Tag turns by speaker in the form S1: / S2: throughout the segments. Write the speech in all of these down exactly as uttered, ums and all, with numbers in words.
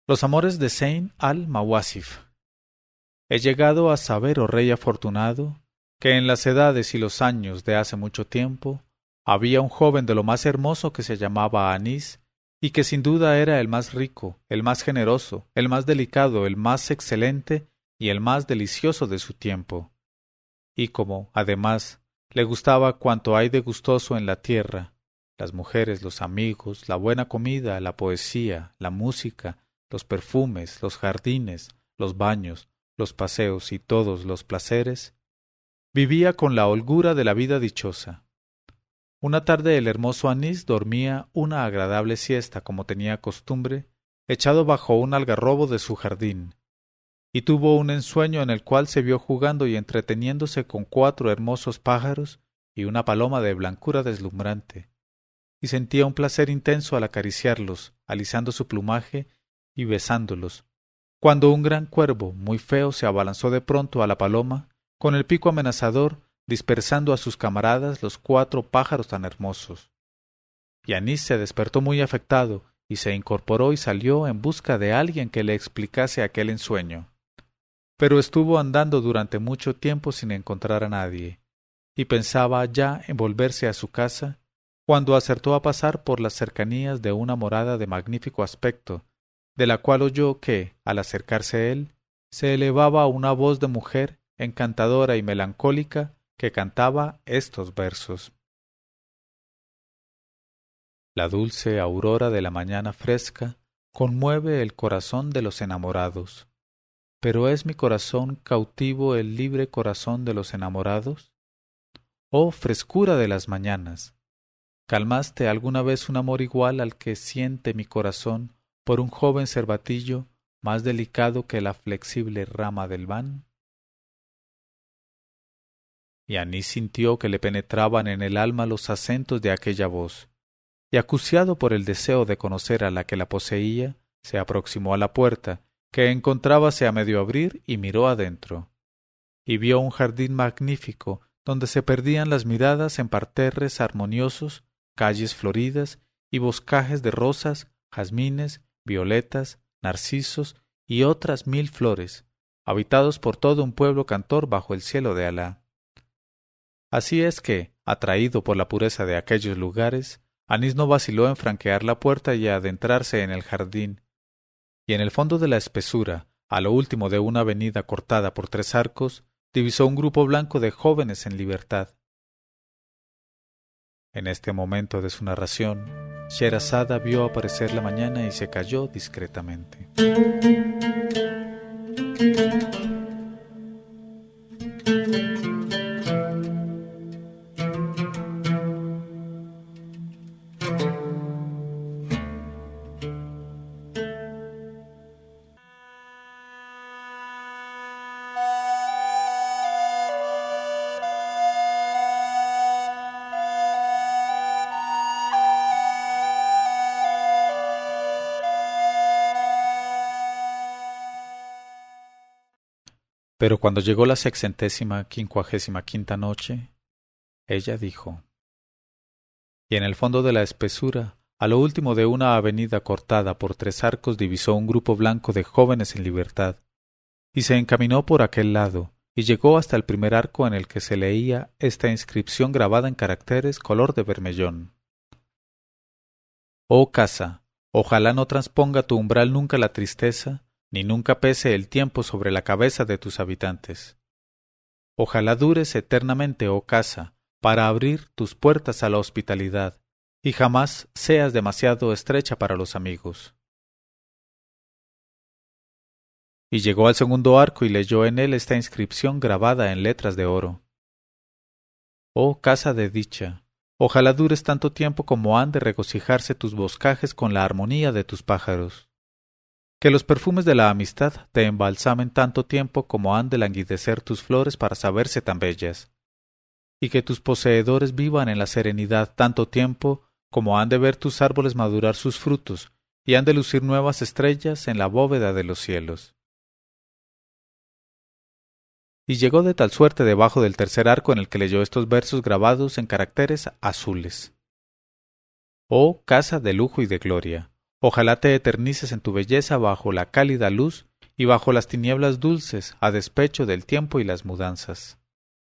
S1: Los amores de Zeyn al-Mawasif. He llegado a saber, oh rey afortunado, que en las edades y los años de hace mucho tiempo había un joven de lo más hermoso que se llamaba Anís, y que sin duda era el más rico, el más generoso, el más delicado, el más excelente y el más delicioso de su tiempo. Y como, además, le gustaba cuanto hay de gustoso en la tierra, las mujeres, los amigos, la buena comida, la poesía, la música, los perfumes, los jardines, los baños, los paseos y todos los placeres, vivía con la holgura de la vida dichosa. Una tarde el hermoso Anís dormía una agradable siesta, como tenía costumbre, echado bajo un algarrobo de su jardín, y tuvo un ensueño en el cual se vio jugando y entreteniéndose con cuatro hermosos pájaros y una paloma de blancura deslumbrante, y sentía un placer intenso al acariciarlos, alisando su plumaje y besándolos, cuando un gran cuervo muy feo se abalanzó de pronto a la paloma, con el pico amenazador, dispersando a sus camaradas los cuatro pájaros tan hermosos. Y Anís se despertó muy afectado, y se incorporó y salió en busca de alguien que le explicase aquel ensueño. Pero estuvo andando durante mucho tiempo sin encontrar a nadie, y pensaba ya en volverse a su casa, cuando acertó a pasar por las cercanías de una morada de magnífico aspecto, de la cual oyó que, al acercarse él, se elevaba una voz de mujer encantadora y melancólica que cantaba estos versos. La dulce aurora de la mañana fresca conmueve el corazón de los enamorados. ¿Pero es mi corazón cautivo el libre corazón de los enamorados? Oh frescura de las mañanas, ¿calmaste alguna vez un amor igual al que siente mi corazón por un joven cervatillo más delicado que la flexible rama del ban? Y Anís sintió que le penetraban en el alma los acentos de aquella voz, y acuciado por el deseo de conocer a la que la poseía, se aproximó a la puerta, que encontrábase a medio abrir, y miró adentro. Y vio un jardín magnífico, donde se perdían las miradas en parterres armoniosos, calles floridas y boscajes de rosas, jazmines, violetas, narcisos y otras mil flores, habitados por todo un pueblo cantor bajo el cielo de Alá. Así es que, atraído por la pureza de aquellos lugares, Anís no vaciló en franquear la puerta y adentrarse en el jardín, y en el fondo de la espesura, a lo último de una avenida cortada por tres arcos, divisó un grupo blanco de jóvenes en libertad. En este momento de su narración, Sherazada vio aparecer la mañana y se calló discretamente. Pero cuando llegó la sexentésima quincuagésima quinta noche, ella dijo: Y en el fondo de la espesura, a lo último de una avenida cortada por tres arcos, divisó un grupo blanco de jóvenes en libertad, y se encaminó por aquel lado, y llegó hasta el primer arco en el que se leía esta inscripción grabada en caracteres color de bermellón: Oh casa, ojalá no transponga tu umbral nunca la tristeza, ni nunca pese el tiempo sobre la cabeza de tus habitantes. Ojalá dures eternamente, oh casa, para abrir tus puertas a la hospitalidad, y jamás seas demasiado estrecha para los amigos. Y llegó al segundo arco y leyó en él esta inscripción grabada en letras de oro: Oh casa de dicha, ojalá dures tanto tiempo como han de regocijarse tus boscajes con la armonía de tus pájaros. Que los perfumes de la amistad te embalsamen tanto tiempo como han de languidecer tus flores para saberse tan bellas, y que tus poseedores vivan en la serenidad tanto tiempo como han de ver tus árboles madurar sus frutos, y han de lucir nuevas estrellas en la bóveda de los cielos. Y llegó de tal suerte debajo del tercer arco en el que leyó estos versos grabados en caracteres azules: Oh casa de lujo y de gloria, Ojalá te eternices en tu belleza bajo la cálida luz y bajo las tinieblas dulces, a despecho del tiempo y las mudanzas.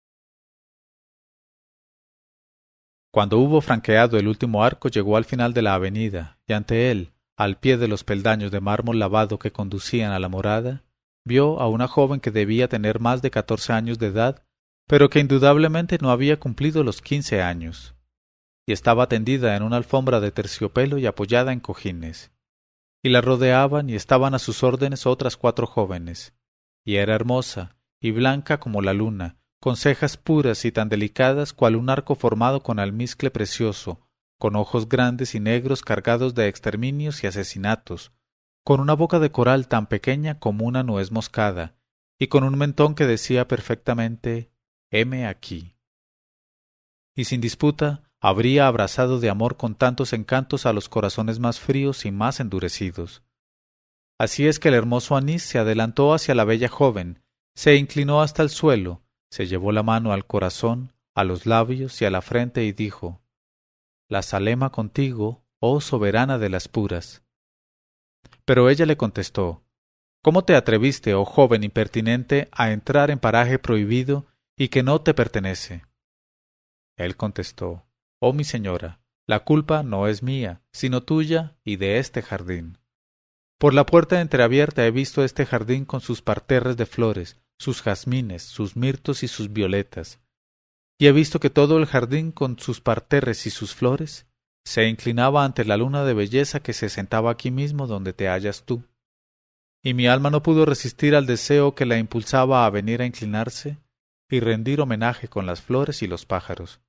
S1: Cuando hubo franqueado el último arco, llegó al final de la avenida, y ante él, al pie de los peldaños de mármol lavado que conducían a la morada, vio a una joven que debía tener más de catorce años de edad, pero que indudablemente no había cumplido los quince años, y estaba tendida en una alfombra de terciopelo y apoyada en cojines. Y la rodeaban y estaban a sus órdenes otras cuatro jóvenes, y era hermosa y blanca como la luna, con cejas puras y tan delicadas cual un arco formado con almizcle precioso, con ojos grandes y negros cargados de exterminios y asesinatos, con una boca de coral tan pequeña como una nuez moscada, y con un mentón que decía perfectamente «heme aquí». Y sin disputa habría abrazado de amor con tantos encantos a los corazones más fríos y más endurecidos. Así es que el hermoso Anís se adelantó hacia la bella joven, se inclinó hasta el suelo, se llevó la mano al corazón, a los labios y a la frente y dijo: «La Salema contigo, oh soberana de las puras». Pero ella le contestó: «¿Cómo te atreviste, oh joven impertinente, a entrar en paraje prohibido y que no te pertenece?» Él contestó: «Oh mi señora, la culpa no es mía, sino tuya y de este jardín. Por la puerta entreabierta he visto este jardín con sus parterres de flores, sus jazmines, sus mirtos y sus violetas, y he visto que todo el jardín con sus parterres y sus flores se inclinaba ante la luna de belleza que se sentaba aquí mismo donde te hallas tú, y mi alma no pudo resistir al deseo que la impulsaba a venir a inclinarse y rendir homenaje con las flores y los pájaros».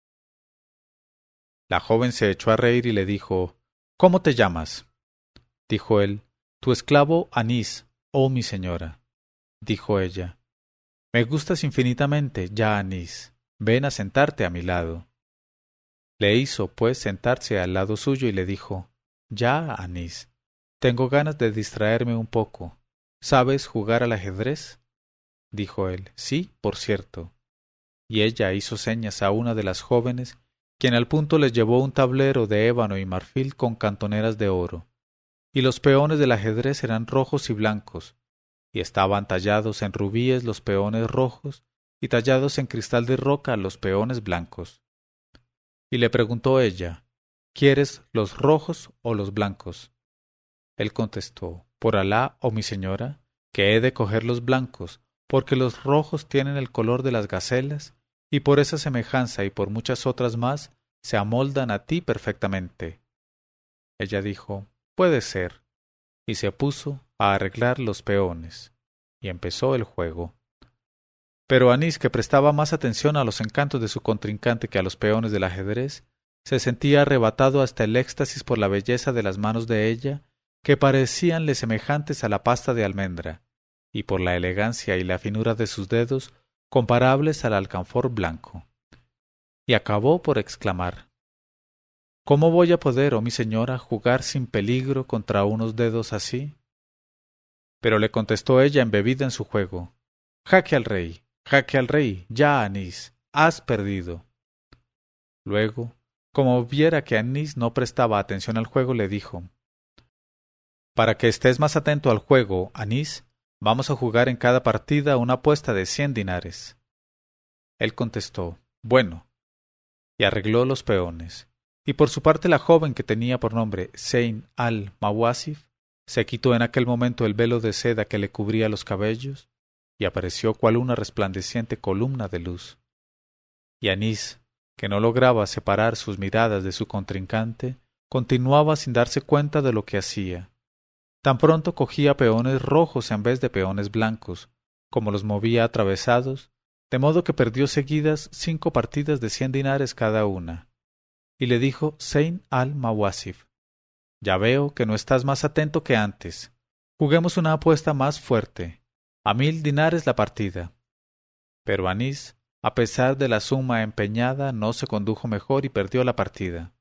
S1: La joven se echó a reír y le dijo: «¿Cómo te llamas?». Dijo él: «Tu esclavo Anís, oh mi señora». Dijo ella: «Me gustas infinitamente, ya Anís, ven a sentarte a mi lado». Le hizo, pues, sentarse al lado suyo y le dijo: «Ya, Anís, tengo ganas de distraerme un poco. ¿Sabes jugar al ajedrez?». Dijo él: «Sí, por cierto». Y ella hizo señas a una de las jóvenes, quien al punto les llevó un tablero de ébano y marfil con cantoneras de oro, y los peones del ajedrez eran rojos y blancos, y estaban tallados en rubíes los peones rojos y tallados en cristal de roca los peones blancos. Y le preguntó ella: «¿Quieres los rojos o los blancos?». Él contestó: «Por Alá, oh mi señora, que he de coger los blancos, porque los rojos tienen el color de las gacelas, y por esa semejanza y por muchas otras más se amoldan a ti perfectamente». Ella dijo: «Puede ser», y se puso a arreglar los peones, y empezó el juego. Pero Anís, que prestaba más atención a los encantos de su contrincante que a los peones del ajedrez, se sentía arrebatado hasta el éxtasis por la belleza de las manos de ella, que parecíanle semejantes a la pasta de almendra, y por la elegancia y la finura de sus dedos, comparables al alcanfor blanco. Y acabó por exclamar: «¿Cómo voy a poder, oh mi señora, jugar sin peligro contra unos dedos así?». Pero le contestó ella embebida en su juego: «Jaque al rey, jaque al rey, ya Anís, has perdido». Luego, como viera que Anís no prestaba atención al juego, le dijo: «Para que estés más atento al juego, Anís, vamos a jugar en cada partida una apuesta de cien dinares». Él contestó: «Bueno», y arregló los peones. Y por su parte la joven, que tenía por nombre Zeyn al-Mawasif, se quitó en aquel momento el velo de seda que le cubría los cabellos, y apareció cual una resplandeciente columna de luz. Y Anís, que no lograba separar sus miradas de su contrincante, continuaba sin darse cuenta de lo que hacía. Tan pronto cogía peones rojos en vez de peones blancos, como los movía atravesados, de modo que perdió seguidas cinco partidas de cien dinares cada una. Y le dijo Zeyn al-Mawasif: «Ya veo que no estás más atento que antes. Juguemos una apuesta más fuerte, a mil dinares la partida». Pero Anís, a pesar de la suma empeñada, no se condujo mejor y perdió la partida.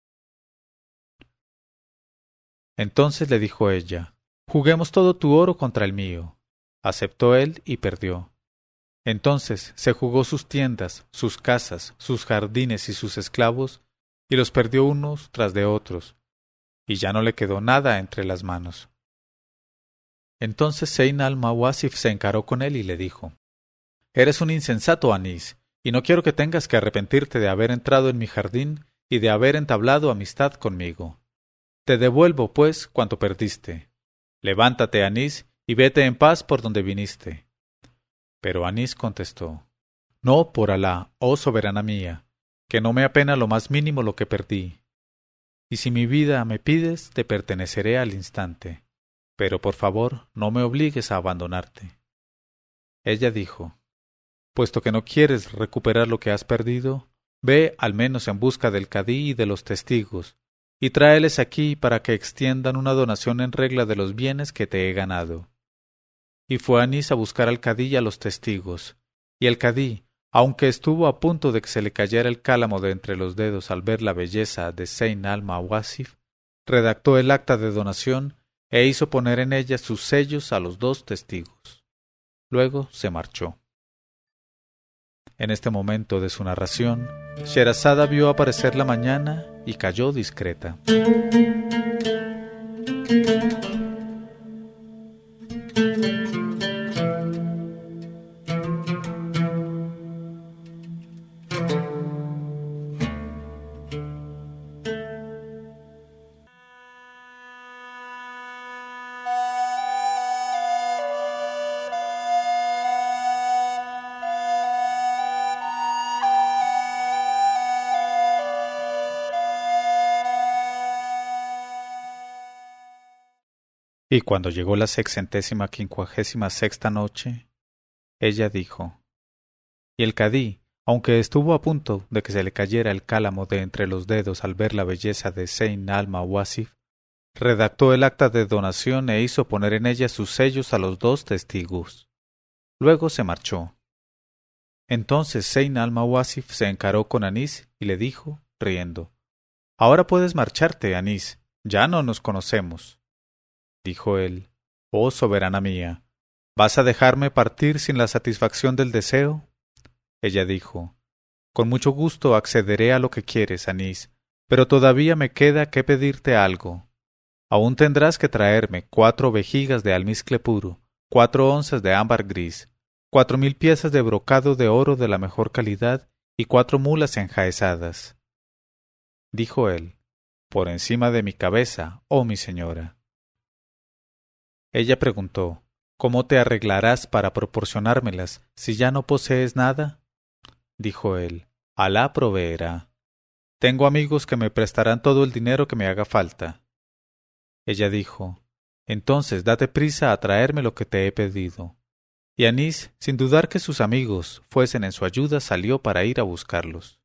S1: Entonces le dijo ella: «Juguemos todo tu oro contra el mío». Aceptó él y perdió. Entonces se jugó sus tiendas, sus casas, sus jardines y sus esclavos, y los perdió unos tras de otros, y ya no le quedó nada entre las manos. Entonces Zeyn al-Mawasif se encaró con él y le dijo: «Eres un insensato, Anís, y no quiero que tengas que arrepentirte de haber entrado en mi jardín y de haber entablado amistad conmigo. Te devuelvo, pues, cuanto perdiste. Levántate, Anís, y vete en paz por donde viniste». Pero Anís contestó: «No, por Alá, oh soberana mía, que no me apena lo más mínimo lo que perdí. Y si mi vida me pides, te perteneceré al instante. Pero por favor, no me obligues a abandonarte». Ella dijo: «Puesto que no quieres recuperar lo que has perdido, ve al menos en busca del cadí y de los testigos, y tráeles aquí para que extiendan una donación en regla de los bienes que te he ganado». Y fue Anís a buscar al cadí y a los testigos, y el cadí, aunque estuvo a punto de que se le cayera el cálamo de entre los dedos al ver la belleza de Zeyn al-Mawasif, redactó el acta de donación e hizo poner en ella sus sellos a los dos testigos. Luego se marchó. En este momento de su narración, Sherazada vio aparecer la mañana y cayó discreta. Y cuando llegó la sexcentésima quincuagésima sexta noche, ella dijo: Y el cadí, aunque estuvo a punto de que se le cayera el cálamo de entre los dedos al ver la belleza de Zeyn al-Mawasif, redactó el acta de donación e hizo poner en ella sus sellos a los dos testigos. Luego se marchó. Entonces Zeyn al-Mawasif se encaró con Anís y le dijo, riendo: «Ahora puedes marcharte, Anís, ya no nos conocemos». Dijo él: «Oh soberana mía, ¿vas a dejarme partir sin la satisfacción del deseo?». Ella dijo: «Con mucho gusto accederé a lo que quieres, Anís, pero todavía me queda que pedirte algo. Aún tendrás que traerme cuatro vejigas de almizcle puro, cuatro onzas de ámbar gris, cuatro mil piezas de brocado de oro de la mejor calidad y cuatro mulas enjaezadas». Dijo él: «Por encima de mi cabeza, oh mi señora». Ella preguntó: «¿Cómo te arreglarás para proporcionármelas si ya no posees nada?». Dijo él: «Alá proveerá. Tengo amigos que me prestarán todo el dinero que me haga falta». Ella dijo: «Entonces date prisa a traerme lo que te he pedido». Y Anís, sin dudar que sus amigos fuesen en su ayuda, salió para ir a buscarlos.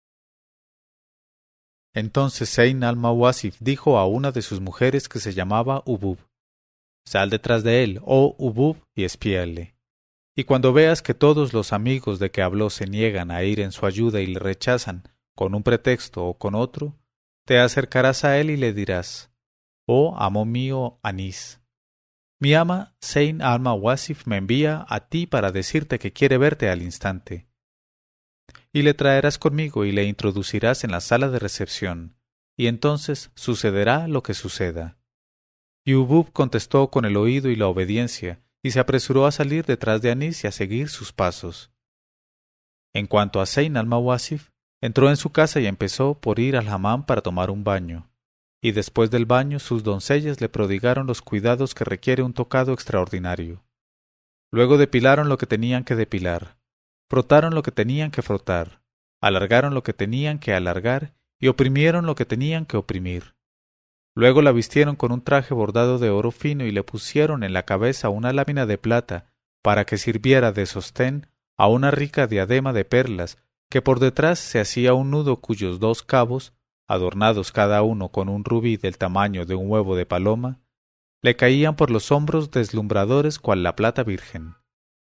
S1: Entonces Zeyn al-Mawasif dijo a una de sus mujeres que se llamaba Ubub: «Sal detrás de él, oh Ubub, y espíale. Y cuando veas que todos los amigos de que habló se niegan a ir en su ayuda y le rechazan, con un pretexto o con otro, te acercarás a él y le dirás: Oh amo mío Anís, mi ama Zeyn al-Mawasif me envía a ti para decirte que quiere verte al instante. Y le traerás conmigo y le introducirás en la sala de recepción, y entonces sucederá lo que suceda». Y Ubub contestó con el oído y la obediencia, y se apresuró a salir detrás de Anís y a seguir sus pasos. En cuanto a Zeyn al-Mawasif, entró en su casa y empezó por ir al hamam para tomar un baño, y después del baño sus doncellas le prodigaron los cuidados que requiere un tocado extraordinario. Luego depilaron lo que tenían que depilar, frotaron lo que tenían que frotar, alargaron lo que tenían que alargar y oprimieron lo que tenían que oprimir. Luego la vistieron con un traje bordado de oro fino y le pusieron en la cabeza una lámina de plata para que sirviera de sostén a una rica diadema de perlas, que por detrás se hacía un nudo cuyos dos cabos, adornados cada uno con un rubí del tamaño de un huevo de paloma, le caían por los hombros deslumbradores cual la plata virgen.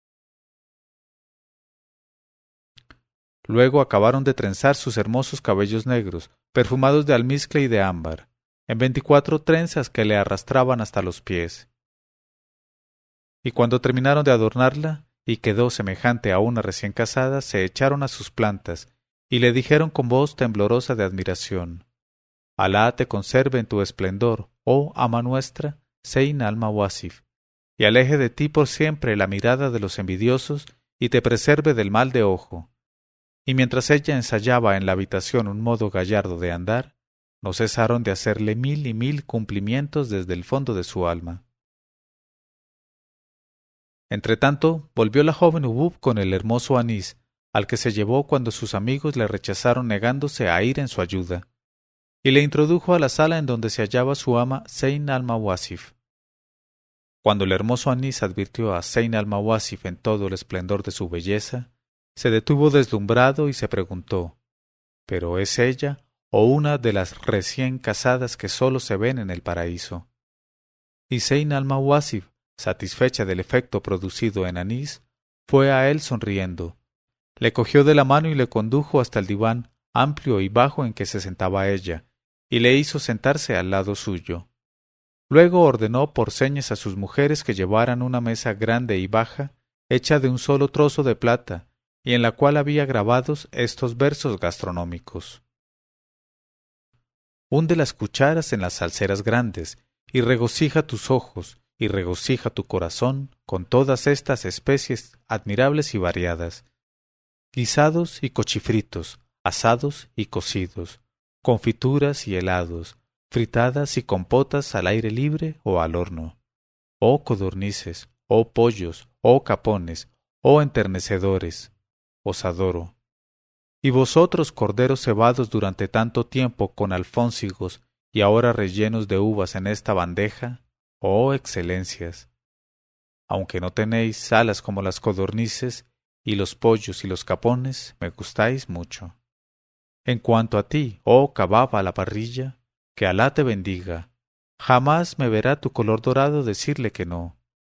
S1: Luego acabaron de trenzar sus hermosos cabellos negros, perfumados de almizcle y de ámbar, en veinticuatro trenzas que le arrastraban hasta los pies. Y cuando terminaron de adornarla, y quedó semejante a una recién casada, se echaron a sus plantas, y le dijeron con voz temblorosa de admiración: Alá te conserve en tu esplendor, oh ama nuestra, Zeyn al-Mawasif, y aleje de ti por siempre la mirada de los envidiosos y te preserve del mal de ojo. Y mientras ella ensayaba en la habitación un modo gallardo de andar, no cesaron de hacerle mil y mil cumplimientos desde el fondo de su alma. Entretanto, volvió la joven Hubub con el hermoso Anís, al que se llevó cuando sus amigos le rechazaron negándose a ir en su ayuda, y le introdujo a la sala en donde se hallaba su ama Zeyn al-Mawasif. Cuando el hermoso Anís advirtió a Zeyn al-Mawasif en todo el esplendor de su belleza, se detuvo deslumbrado y se preguntó, ¿pero es ella o una de las recién casadas que sólo se ven en el paraíso? Y Zeyn al-Mawasif, satisfecha del efecto producido en Anís, fue a él sonriendo, le cogió de la mano y le condujo hasta el diván amplio y bajo en que se sentaba ella, y le hizo sentarse al lado suyo. Luego ordenó por señas a sus mujeres que llevaran una mesa grande y baja, hecha de un solo trozo de plata, y en la cual había grabados estos versos gastronómicos. Hunde las cucharas en las salseras grandes, y regocija tus ojos, y regocija tu corazón con todas estas especies admirables y variadas, guisados y cochifritos, asados y cocidos, confituras y helados, fritadas y compotas al aire libre o al horno, oh codornices, oh pollos, oh capones, oh enternecedores, os adoro. Y vosotros, corderos cebados durante tanto tiempo con alfónsigos y ahora rellenos de uvas en esta bandeja, oh excelencias. Aunque no tenéis alas como las codornices, y los pollos y los capones, me gustáis mucho. En cuanto a ti, oh kabab a la parrilla, que Alá te bendiga, jamás me verá tu color dorado decirle que no.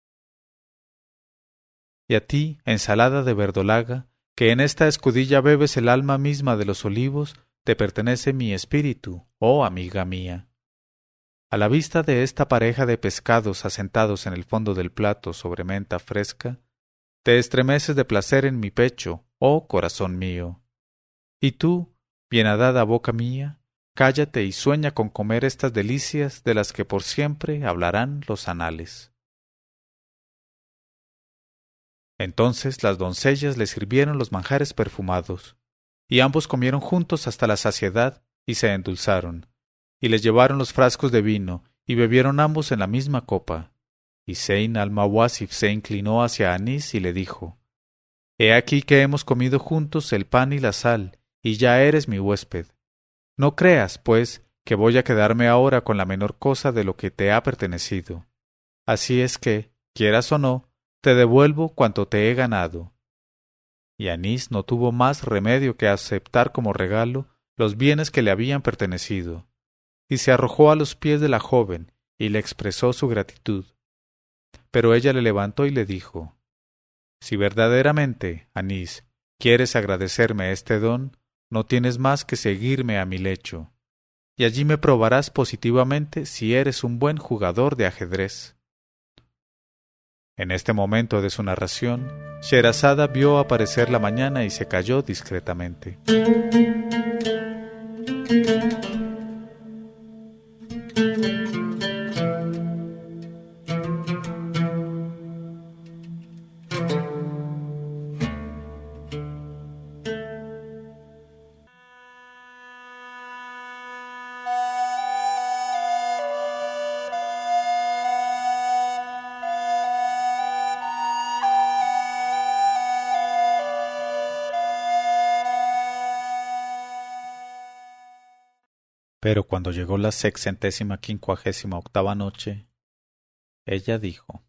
S1: Y a ti, ensalada de verdolaga, que en esta escudilla bebes el alma misma de los olivos, te pertenece mi espíritu, oh amiga mía. A la vista de esta pareja de pescados asentados en el fondo del plato sobre menta fresca, te estremeces de placer en mi pecho, oh corazón mío. Y tú, bienhadada boca mía, cállate y sueña con comer estas delicias de las que por siempre hablarán los anales. Entonces las doncellas le sirvieron los manjares perfumados, y ambos comieron juntos hasta la saciedad y se endulzaron, y les llevaron los frascos de vino, y bebieron ambos en la misma copa. Y Zeyn al-Mawasif se inclinó hacia Anís y le dijo, «He aquí que hemos comido juntos el pan y la sal, y ya eres mi huésped. No creas, pues, que voy a quedarme ahora con la menor cosa de lo que te ha pertenecido. Así es que, quieras o no, te devuelvo cuanto te he ganado». Y Anís no tuvo más remedio que aceptar como regalo los bienes que le habían pertenecido, y se arrojó a los pies de la joven y le expresó su gratitud. Pero ella le levantó y le dijo, «Si verdaderamente, Anís, quieres agradecerme este don, no tienes más que seguirme a mi lecho, y allí me probarás positivamente si eres un buen jugador de ajedrez». En este momento de su narración, Sherazada vio aparecer la mañana y se calló discretamente. Pero cuando llegó la sexcentésima quincuagésima octava noche, ella dijo,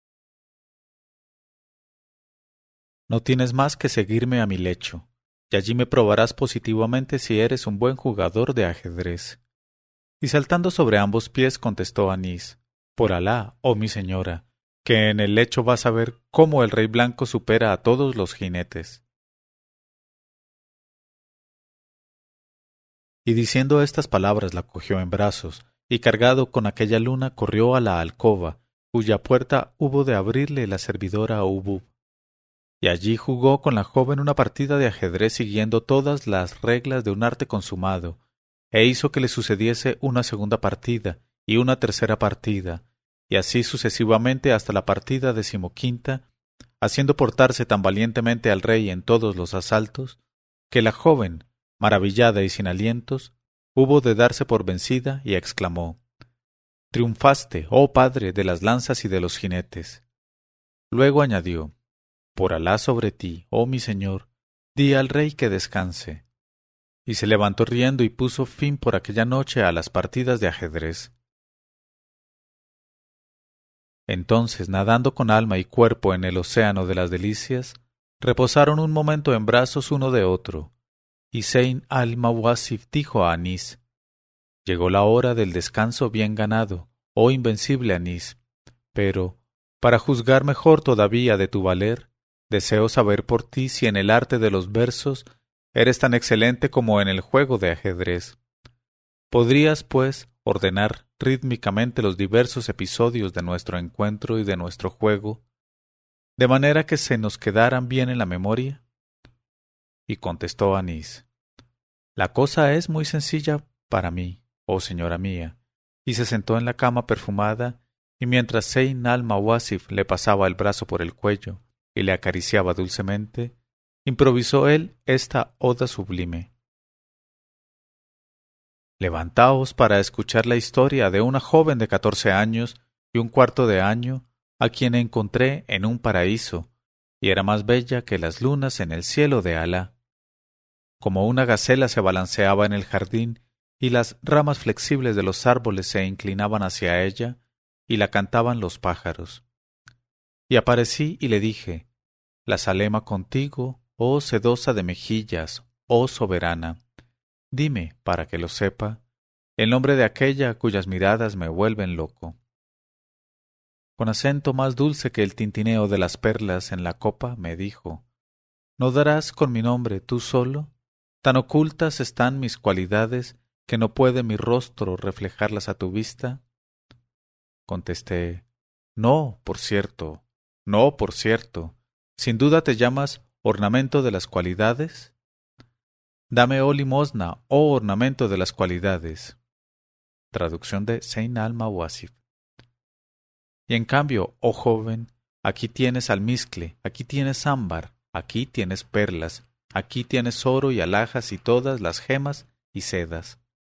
S1: «No tienes más que seguirme a mi lecho, y allí me probarás positivamente si eres un buen jugador de ajedrez». Y saltando sobre ambos pies contestó Anís, «Por Alá, oh mi señora, que en el lecho vas a ver cómo el rey blanco supera a todos los jinetes». Y diciendo estas palabras la cogió en brazos, y cargado con aquella luna corrió a la alcoba, cuya puerta hubo de abrirle la servidora Hubub. Y allí jugó con la joven una partida de ajedrez siguiendo todas las reglas de un arte consumado, e hizo que le sucediese una segunda partida y una tercera partida, y así sucesivamente hasta la partida decimoquinta, haciendo portarse tan valientemente al rey en todos los asaltos, que la joven, maravillada y sin alientos, hubo de darse por vencida y exclamó: «Triunfaste, oh padre de las lanzas y de los jinetes». Luego añadió: «Por Alá sobre ti, oh mi señor, di al rey que descanse». Y se levantó riendo y puso fin por aquella noche a las partidas de ajedrez. Entonces, nadando con alma y cuerpo en el océano de las delicias, reposaron un momento en brazos uno de otro, y Zeyn al-Mawasif dijo a Anís: «Llegó la hora del descanso bien ganado, oh invencible Anís, pero, para juzgar mejor todavía de tu valer, deseo saber por ti si en el arte de los versos eres tan excelente como en el juego de ajedrez. ¿Podrías, pues, ordenar rítmicamente los diversos episodios de nuestro encuentro y de nuestro juego, de manera que se nos quedaran bien en la memoria?» Y contestó Anís: «La cosa es muy sencilla para mí, oh señora mía», y se sentó en la cama perfumada, y mientras Zeyn al-Mawasif le pasaba el brazo por el cuello y le acariciaba dulcemente, improvisó él esta oda sublime: «Levantaos para escuchar la historia de una joven de catorce años y un cuarto de año, a quien encontré en un paraíso, y era más bella que las lunas en el cielo de Alá. Como una gacela se balanceaba en el jardín, y las ramas flexibles de los árboles se inclinaban hacia ella, y la cantaban los pájaros. Y aparecí y le dije: la Salema contigo, oh sedosa de mejillas, oh soberana. Dime, para que lo sepa, el nombre de aquella cuyas miradas me vuelven loco». Con acento más dulce que el tintineo de las perlas en la copa, me dijo: «¿No darás con mi nombre tú solo? Tan ocultas están mis cualidades que no puede mi rostro reflejarlas a tu vista». Contesté: «No, por cierto, no, por cierto. ¿Sin duda te llamas ornamento de las cualidades? Dame, oh limosna, oh ornamento de las cualidades». Traducción de Zeyn al-Mawasif. «Y en cambio, oh joven, aquí tienes almizcle, aquí tienes ámbar, aquí tienes perlas, aquí tienes oro y alhajas y todas las gemas y sedas».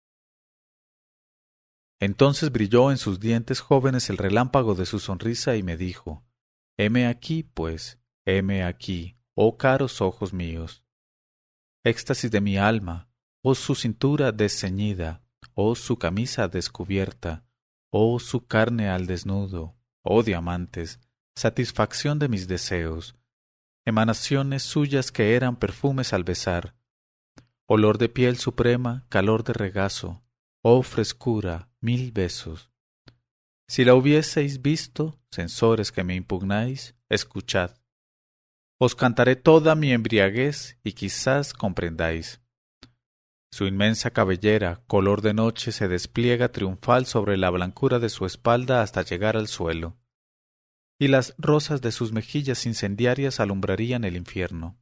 S1: Entonces brilló en sus dientes jóvenes el relámpago de su sonrisa y me dijo: «Heme aquí, pues, heme aquí, oh caros ojos míos. Éxtasis de mi alma, oh su cintura desceñida, oh su camisa descubierta, oh su carne al desnudo, oh diamantes, satisfacción de mis deseos, emanaciones suyas que eran perfumes al besar, olor de piel suprema, calor de regazo, oh frescura, mil besos. Si la hubieseis visto, censores que me impugnáis, escuchad. Os cantaré toda mi embriaguez y quizás comprendáis. Su inmensa cabellera, color de noche, se despliega triunfal sobre la blancura de su espalda hasta llegar al suelo, y las rosas de sus mejillas incendiarias alumbrarían el infierno.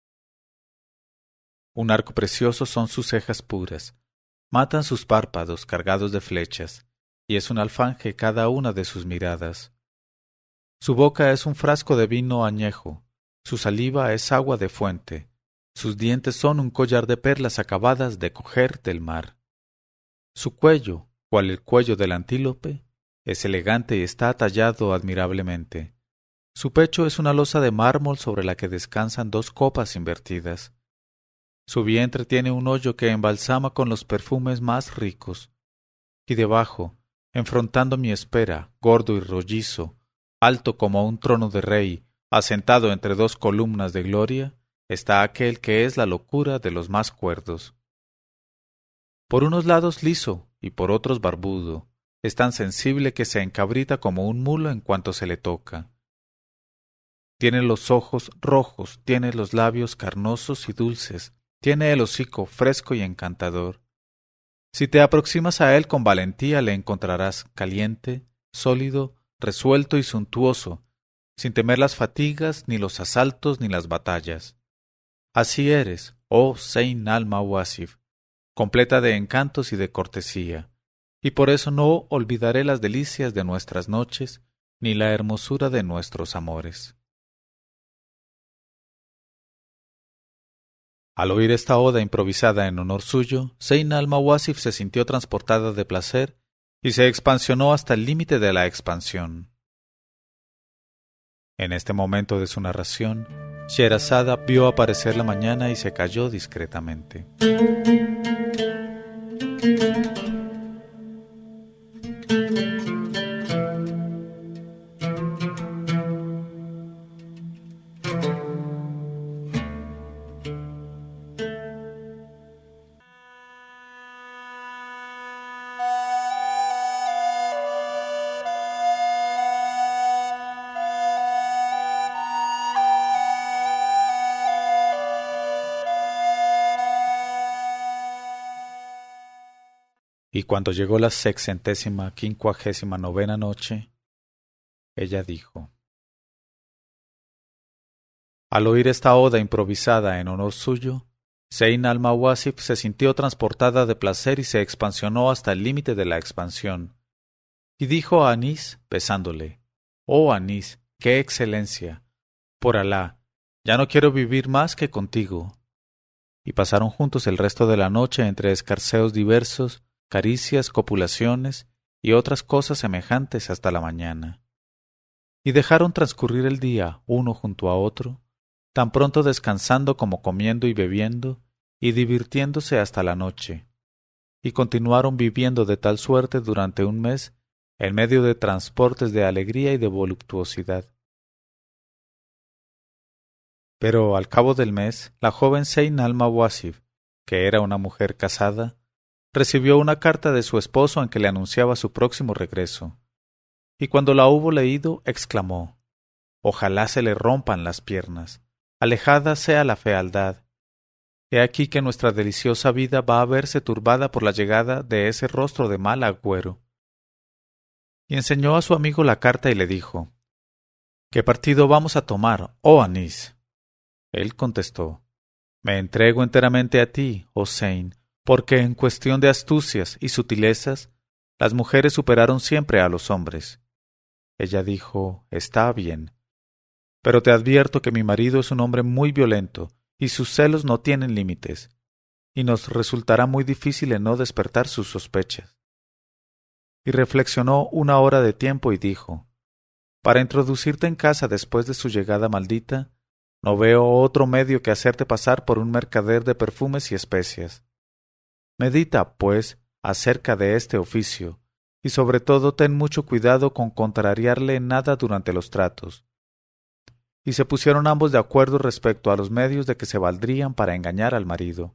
S1: Un arco precioso son sus cejas puras, matan sus párpados cargados de flechas, y es un alfanje cada una de sus miradas. Su boca es un frasco de vino añejo, su saliva es agua de fuente, sus dientes son un collar de perlas acabadas de coger del mar. Su cuello, cual el cuello del antílope, es elegante y está tallado admirablemente. Su pecho es una losa de mármol sobre la que descansan dos copas invertidas. Su vientre tiene un hoyo que embalsama con los perfumes más ricos. Y debajo, enfrontando mi espera, gordo y rollizo, alto como un trono de rey, asentado entre dos columnas de gloria, está aquel que es la locura de los más cuerdos. Por unos lados liso y por otros barbudo, es tan sensible que se encabrita como un mulo en cuanto se le toca. Tiene los ojos rojos, tiene los labios carnosos y dulces, tiene el hocico fresco y encantador. Si te aproximas a él con valentía le encontrarás caliente, sólido, resuelto y suntuoso, sin temer las fatigas, ni los asaltos, ni las batallas. Así eres, oh Zeyn al-Mawasif, completa de encantos y de cortesía, y por eso no olvidaré las delicias de nuestras noches, ni la hermosura de nuestros amores. Al oír esta oda improvisada en honor suyo, Zeyn al-Mawasif se sintió transportada de placer y se expansionó hasta el límite de la expansión. En este momento de su narración, Sherazada vio aparecer la mañana y se calló discretamente. Y cuando llegó la sexcentésima quincuagésima novena noche, ella dijo: Al oír esta oda improvisada en honor suyo, Zeyn al-Mawasif se sintió transportada de placer y se expansionó hasta el límite de la expansión. Y dijo a Anís, besándole: Oh Anís, qué excelencia. Por Alá, ya no quiero vivir más que contigo. Y pasaron juntos el resto de la noche entre escarceos diversos, caricias, copulaciones y otras cosas semejantes hasta la mañana. Y dejaron transcurrir el día uno junto a otro, tan pronto descansando como comiendo y bebiendo, y divirtiéndose hasta la noche, y continuaron viviendo de tal suerte durante un mes, en medio de transportes de alegría y de voluptuosidad. Pero al cabo del mes, la joven Zeyn al-Mawasif, que era una mujer casada, recibió una carta de su esposo en que le anunciaba su próximo regreso, y cuando la hubo leído, exclamó: Ojalá se le rompan las piernas, alejada sea la fealdad. He aquí que nuestra deliciosa vida va a verse turbada por la llegada de ese rostro de mal agüero. Y enseñó a su amigo la carta y le dijo: ¿Qué partido vamos a tomar, oh Anís? Él contestó: Me entrego enteramente a ti, oh Zeyn, porque en cuestión de astucias y sutilezas, las mujeres superaron siempre a los hombres. Ella dijo: Está bien, pero te advierto que mi marido es un hombre muy violento, y sus celos no tienen límites, y nos resultará muy difícil en no despertar sus sospechas. Y reflexionó una hora de tiempo y dijo: Para introducirte en casa después de su llegada maldita, no veo otro medio que hacerte pasar por un mercader de perfumes y especias. Medita, pues, acerca de este oficio, y sobre todo ten mucho cuidado con contrariarle en nada durante los tratos. Y se pusieron ambos de acuerdo respecto a los medios de que se valdrían para engañar al marido.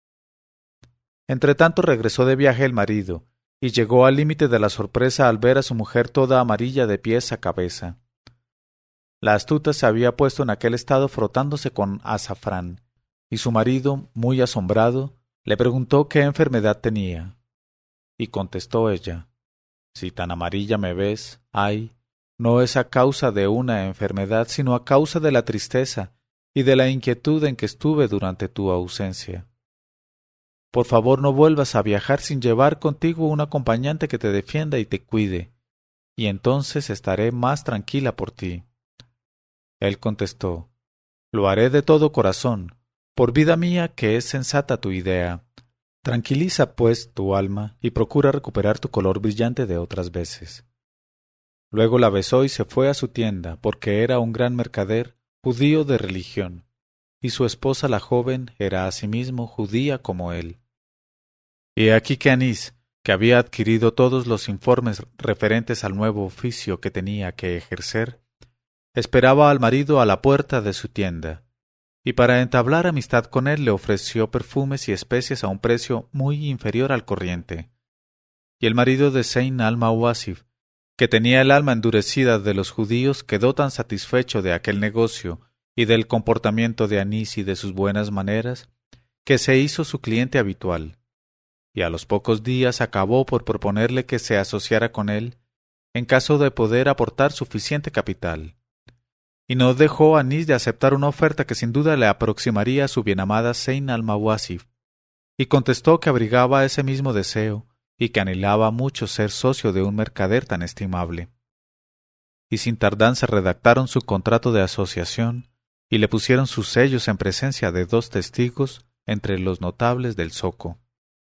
S1: Entretanto regresó de viaje el marido, y llegó al límite de la sorpresa al ver a su mujer toda amarilla de pies a cabeza. La astuta se había puesto en aquel estado frotándose con azafrán, y su marido, muy asombrado, le preguntó qué enfermedad tenía. Y contestó ella: Si tan amarilla me ves, ay, no es a causa de una enfermedad, sino a causa de la tristeza y de la inquietud en que estuve durante tu ausencia. Por favor, no vuelvas a viajar sin llevar contigo un acompañante que te defienda y te cuide, y entonces estaré más tranquila por ti. Él contestó: Lo haré de todo corazón, por vida mía que es sensata tu idea. Tranquiliza, pues, tu alma y procura recuperar tu color brillante de otras veces. Luego la besó y se fue a su tienda, porque era un gran mercader, judío de religión, y su esposa la joven era asimismo judía como él. Y aquí que Anís, que había adquirido todos los informes referentes al nuevo oficio que tenía que ejercer, esperaba al marido a la puerta de su tienda, y para entablar amistad con él le ofreció perfumes y especias a un precio muy inferior al corriente. Y el marido de Zeyn al-Mawasif, que tenía el alma endurecida de los judíos, quedó tan satisfecho de aquel negocio y del comportamiento de Anís y de sus buenas maneras, que se hizo su cliente habitual, y a los pocos días acabó por proponerle que se asociara con él, en caso de poder aportar suficiente capital. Y no dejó Anís de aceptar una oferta que sin duda le aproximaría a su bienamada Zeyn al-Mawasif. y contestó que abrigaba ese mismo deseo y que anhelaba mucho ser socio de un mercader tan estimable. Y sin tardanza redactaron su contrato de asociación y le pusieron sus sellos en presencia de dos testigos entre los notables del zoco.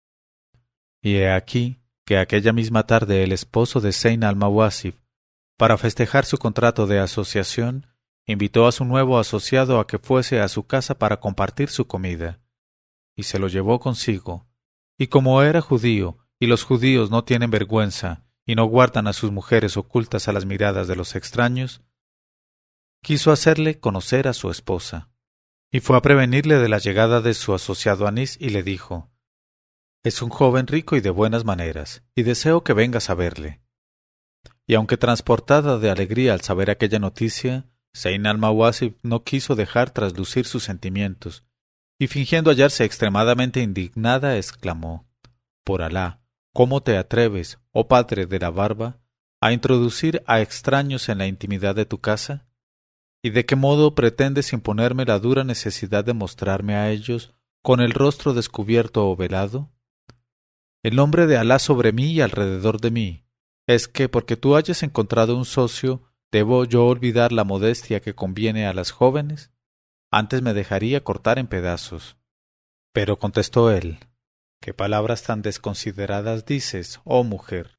S1: Y he aquí que aquella misma tarde el esposo de Zeyn al-Mawasif, para festejar su contrato de asociación, invitó a su nuevo asociado a que fuese a su casa para compartir su comida, y se lo llevó consigo, y como era judío, y los judíos no tienen vergüenza, y no guardan a sus mujeres ocultas a las miradas de los extraños, quiso hacerle conocer a su esposa, y fue a prevenirle de la llegada de su asociado Anís, y le dijo: «Es un joven rico y de buenas maneras, y deseo que vengas a verle». Y aunque transportada de alegría al saber aquella noticia, Zeyn al-Mawasif no quiso dejar traslucir sus sentimientos, y fingiendo hallarse extremadamente indignada, exclamó: «Por Alá, ¿cómo te atreves, oh padre de la barba, a introducir a extraños en la intimidad de tu casa? ¿Y de qué modo pretendes imponerme la dura necesidad de mostrarme a ellos con el rostro descubierto o velado? El nombre de Alá sobre mí y alrededor de mí es que, porque tú hayas encontrado un socio, ¿debo yo olvidar la modestia que conviene a las jóvenes? Antes me dejaría cortar en pedazos». Pero contestó él: «¿Qué palabras tan desconsideradas dices, oh mujer?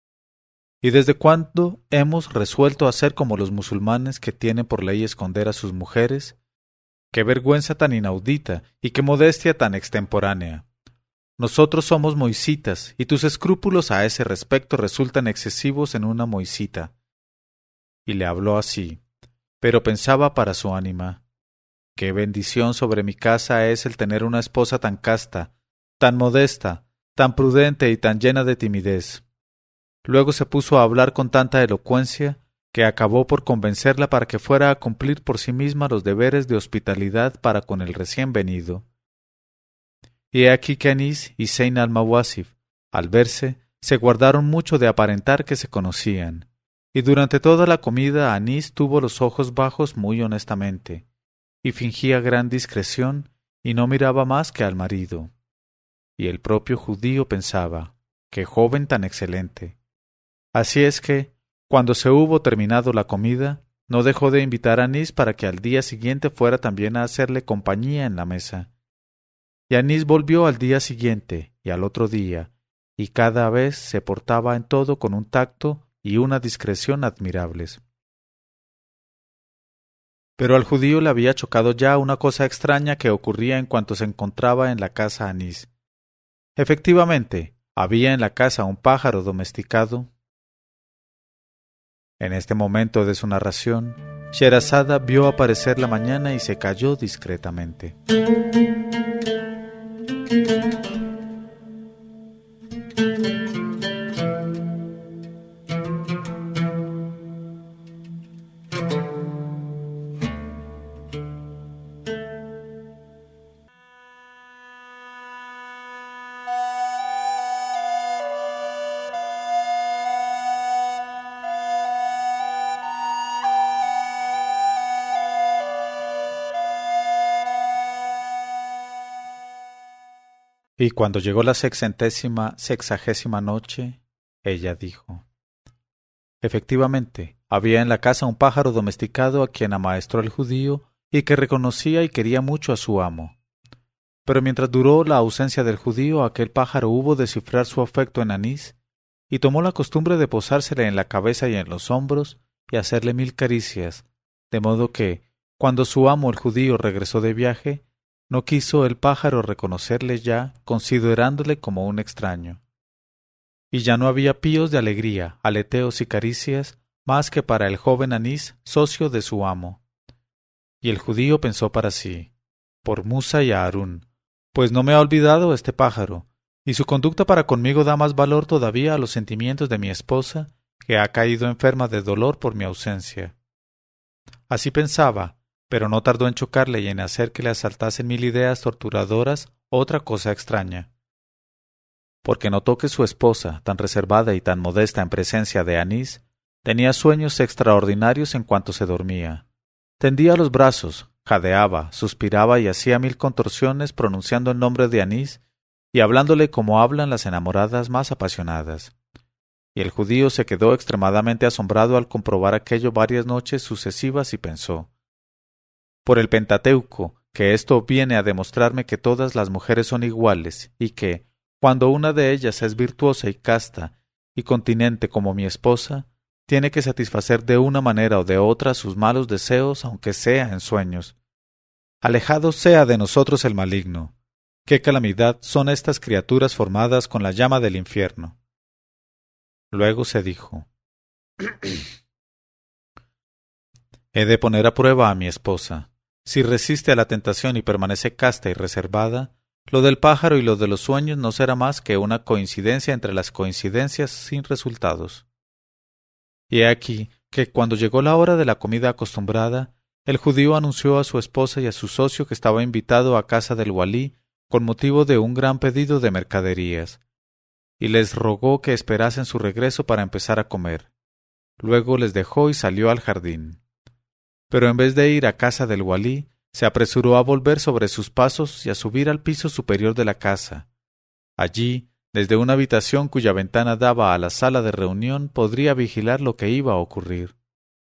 S1: ¿Y desde cuándo hemos resuelto hacer como los musulmanes que tienen por ley esconder a sus mujeres? ¡Qué vergüenza tan inaudita y qué modestia tan extemporánea! Nosotros somos moisitas, y tus escrúpulos a ese respecto resultan excesivos en una moisita». Y le habló así, pero pensaba para su ánima: «Qué bendición sobre mi casa es el tener una esposa tan casta, tan modesta, tan prudente y tan llena de timidez». Luego se puso a hablar con tanta elocuencia que acabó por convencerla para que fuera a cumplir por sí misma los deberes de hospitalidad para con el recién venido. Y he aquí que Anís y Zeyn al-Mawasif, al verse, se guardaron mucho de aparentar que se conocían, y durante toda la comida Anís tuvo los ojos bajos muy honestamente, y fingía gran discreción, y no miraba más que al marido. Y el propio judío pensaba: «¡Qué joven tan excelente!». Así es que, cuando se hubo terminado la comida, no dejó de invitar a Anís para que al día siguiente fuera también a hacerle compañía en la mesa. Y Anís volvió al día siguiente y al otro día, y cada vez se portaba en todo con un tacto y una discreción admirables. Pero al judío le había chocado ya una cosa extraña que ocurría en cuanto se encontraba en la casa Anís. Efectivamente, había en la casa un pájaro domesticado. En este momento de su narración, Sherazada vio aparecer la mañana y se calló discretamente. Y cuando llegó la sexentésima sexagésima noche, ella dijo: «Efectivamente, había en la casa un pájaro domesticado a quien amaestró el judío y que reconocía y quería mucho a su amo. Pero mientras duró la ausencia del judío, aquel pájaro hubo de cifrar su afecto en Anís y tomó la costumbre de posársele en la cabeza y en los hombros y hacerle mil caricias, de modo que, cuando su amo el judío regresó de viaje, no quiso el pájaro reconocerle ya, considerándole como un extraño. Y ya no había píos de alegría, aleteos y caricias, más que para el joven Anís, socio de su amo. Y el judío pensó para sí: «Por Musa y Aarón, pues no me ha olvidado este pájaro, y su conducta para conmigo da más valor todavía a los sentimientos de mi esposa, que ha caído enferma de dolor por mi ausencia». Así pensaba, pero no tardó en chocarle y en hacer que le asaltasen mil ideas torturadoras otra cosa extraña. Porque notó que su esposa, tan reservada y tan modesta en presencia de Anís, tenía sueños extraordinarios en cuanto se dormía. Tendía los brazos, jadeaba, suspiraba y hacía mil contorsiones pronunciando el nombre de Anís, y hablándole como hablan las enamoradas más apasionadas. Y el judío se quedó extremadamente asombrado al comprobar aquello varias noches sucesivas y pensó: por el Pentateuco, que esto viene a demostrarme que todas las mujeres son iguales y que, cuando una de ellas es virtuosa y casta y continente como mi esposa, tiene que satisfacer de una manera o de otra sus malos deseos, aunque sea en sueños. Alejado sea de nosotros el maligno. ¡Qué calamidad son estas criaturas formadas con la llama del infierno! Luego se dijo: he de poner a prueba a mi esposa. Si resiste a la tentación y permanece casta y reservada, lo del pájaro y lo de los sueños no será más que una coincidencia entre las coincidencias sin resultados. Y he aquí que cuando llegó la hora de la comida acostumbrada, el judío anunció a su esposa y a su socio que estaba invitado a casa del walí con motivo de un gran pedido de mercaderías, y les rogó que esperasen su regreso para empezar a comer. Luego les dejó y salió al jardín. Pero en vez de ir a casa del walí, se apresuró a volver sobre sus pasos y a subir al piso superior de la casa. Allí, desde una habitación cuya ventana daba a la sala de reunión, podría vigilar lo que iba a ocurrir.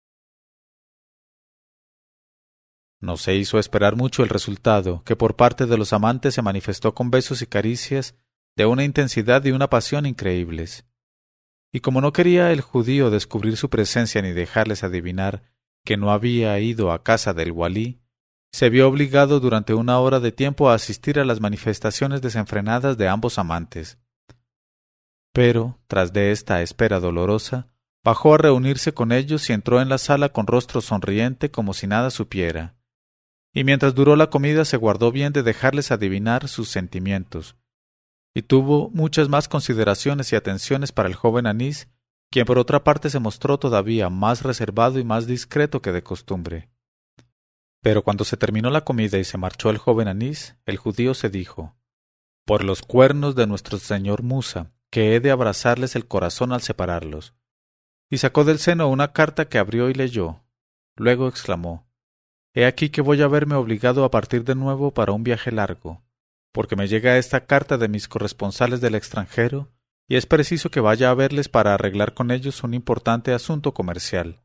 S1: No se hizo esperar mucho el resultado, que por parte de los amantes se manifestó con besos y caricias de una intensidad y una pasión increíbles. Y como no quería el judío descubrir su presencia ni dejarles adivinar que no había ido a casa del walí, se vio obligado durante una hora de tiempo a asistir a las manifestaciones desenfrenadas de ambos amantes. Pero, tras de esta espera dolorosa, bajó a reunirse con ellos y entró en la sala con rostro sonriente como si nada supiera. Y mientras duró la comida se guardó bien de dejarles adivinar sus sentimientos, y tuvo muchas más consideraciones y atenciones para el joven Anís, quien por otra parte se mostró todavía más reservado y más discreto que de costumbre. Pero cuando se terminó la comida y se marchó el joven Anís, el judío se dijo: por los cuernos de nuestro señor Musa, que he de abrazarles el corazón al separarlos. Y sacó del seno una carta que abrió y leyó. Luego exclamó: he aquí que voy a verme obligado a partir de nuevo para un viaje largo, porque me llega esta carta de mis corresponsales del extranjero, y es preciso que vaya a verles para arreglar con ellos un importante asunto comercial.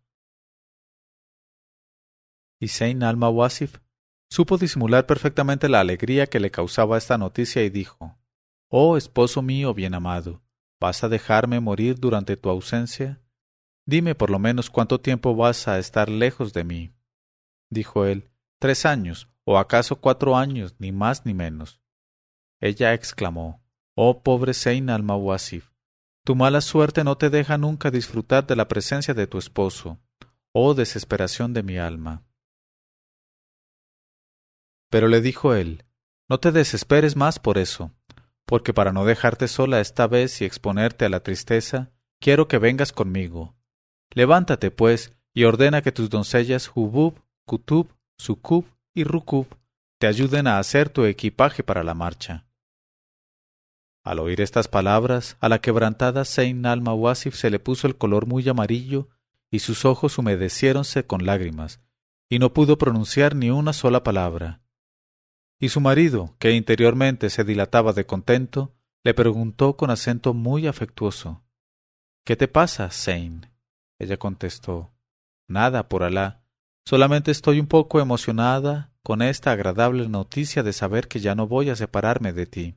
S1: Y Zeyn al-Mawasif supo disimular perfectamente la alegría que le causaba esta noticia y dijo: «Oh esposo mío bien amado, ¿vas a dejarme morir durante tu ausencia? Dime por lo menos cuánto tiempo vas a estar lejos de mí». Dijo él: «Tres años, o acaso cuatro años, ni más ni menos». Ella exclamó: «Oh pobre Zeyn al-Mawasif, tu mala suerte no te deja nunca disfrutar de la presencia de tu esposo. Oh desesperación de mi alma». Pero le dijo él: «No te desesperes más por eso, porque para no dejarte sola esta vez y exponerte a la tristeza, quiero que vengas conmigo. Levántate, pues, y ordena que tus doncellas Hubub, Kutub, Sukub y Rukub te ayuden a hacer tu equipaje para la marcha». Al oír estas palabras, a la quebrantada Zeyn al-Mawasif se le puso el color muy amarillo y sus ojos humedeciéronse con lágrimas, y no pudo pronunciar ni una sola palabra. Y su marido, que interiormente se dilataba de contento, le preguntó con acento muy afectuoso: «¿Qué te pasa, Zeyn?». Ella contestó: «Nada, por Alá, solamente estoy un poco emocionada con esta agradable noticia de saber que ya no voy a separarme de ti».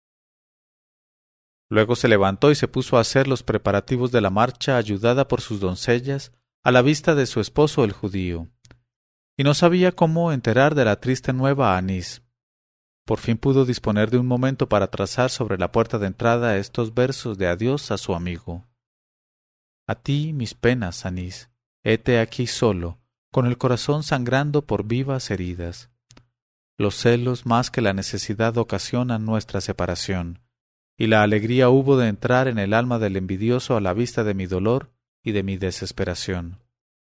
S1: Luego se levantó y se puso a hacer los preparativos de la marcha, ayudada por sus doncellas, a la vista de su esposo el judío. Y no sabía cómo enterar de la triste nueva a Anís. Por fin pudo disponer de un momento para trazar sobre la puerta de entrada estos versos de adiós a su amigo: «A ti mis penas, Anís, hete aquí solo, con el corazón sangrando por vivas heridas. Los celos más que la necesidad ocasionan nuestra separación, y la alegría hubo de entrar en el alma del envidioso a la vista de mi dolor y de mi desesperación.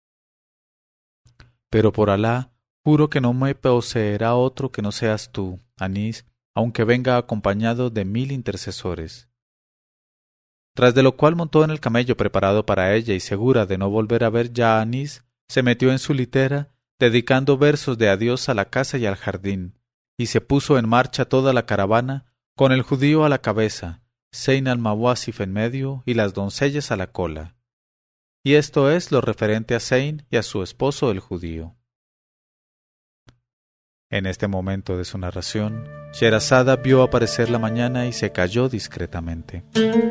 S1: Pero por Alá, juro que no me poseerá otro que no seas tú, Anís, aunque venga acompañado de mil intercesores». Tras de lo cual montó en el camello preparado para ella y segura de no volver a ver ya a Anís, se metió en su litera, dedicando versos de adiós a la casa y al jardín, y se puso en marcha toda la caravana, con el judío a la cabeza, Zeyn al-Mawasif en medio y las doncellas a la cola. Y esto es lo referente a Zeyn y a su esposo el judío. En este momento de su narración, Sherazada vio aparecer la mañana y se calló discretamente.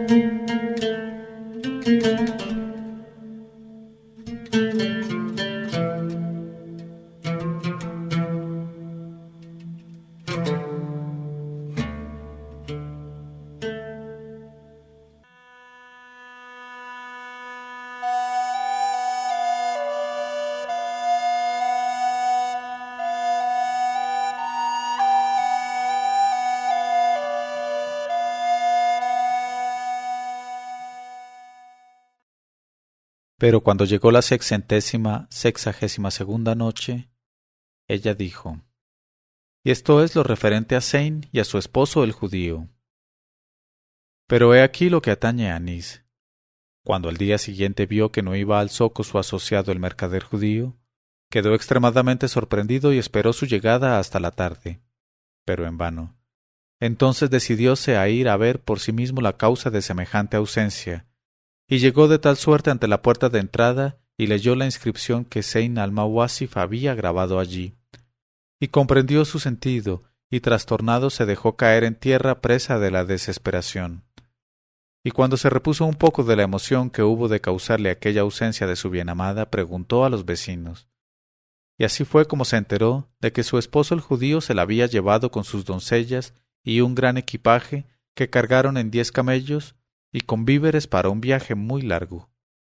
S1: Pero cuando llegó la sexcentésima, sexagésima segunda noche, ella dijo, y esto es lo referente a Zeyn y a su esposo el judío. Pero he aquí lo que atañe a Anís. Cuando al día siguiente vio que no iba al zoco su asociado el mercader judío, quedó extremadamente sorprendido y esperó su llegada hasta la tarde, pero en vano. Entonces decidióse a ir a ver por sí mismo la causa de semejante ausencia, y llegó de tal suerte ante la puerta de entrada y leyó la inscripción que Zeyn al-Mawasif había grabado allí, y comprendió su sentido, y trastornado se dejó caer en tierra presa de la desesperación. Y cuando se repuso un poco de la emoción que hubo de causarle aquella ausencia de su bienamada, preguntó a los vecinos. Y así fue como se enteró de que su esposo el judío se la había llevado con sus doncellas y un gran equipaje que cargaron en diez camellos, y con víveres para un viaje muy largo.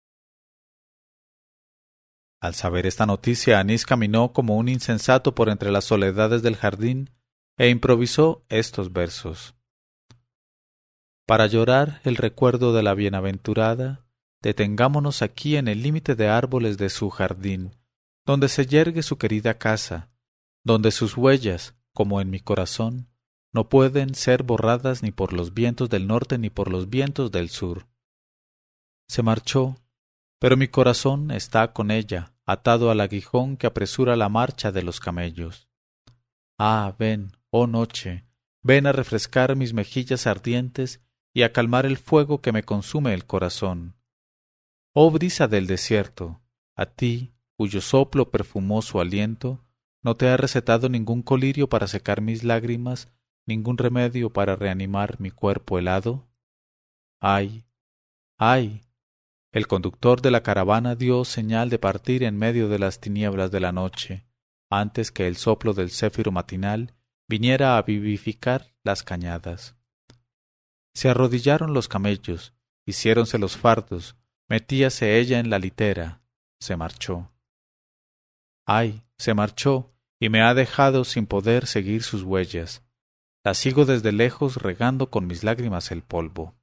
S1: Al saber esta noticia, Anís caminó como un insensato por entre las soledades del jardín e improvisó estos versos. Para llorar el recuerdo de la bienaventurada, detengámonos aquí en el límite de árboles de su jardín, donde se yergue su querida casa, donde sus huellas, como en mi corazón, no pueden ser borradas ni por los vientos del norte ni por los vientos del sur. Se marchó, pero mi corazón está con ella, atado al aguijón que apresura la marcha de los camellos. Ah, ven, oh noche, ven a refrescar mis mejillas ardientes y a calmar el fuego que me consume el corazón. Oh brisa del desierto, a ti, cuyo soplo perfumó su aliento, no te ha recetado ningún colirio para secar mis lágrimas, ningún remedio para reanimar mi cuerpo helado. ¡Ay! ¡Ay! El conductor de la caravana dio señal de partir en medio de las tinieblas de la noche, antes que el soplo del céfiro matinal viniera a vivificar las cañadas. Se arrodillaron los camellos, hiciéronse los fardos, metíase ella en la litera, se marchó. ¡Ay! Se marchó y me ha dejado sin poder seguir sus huellas. La sigo desde lejos regando con mis lágrimas el polvo.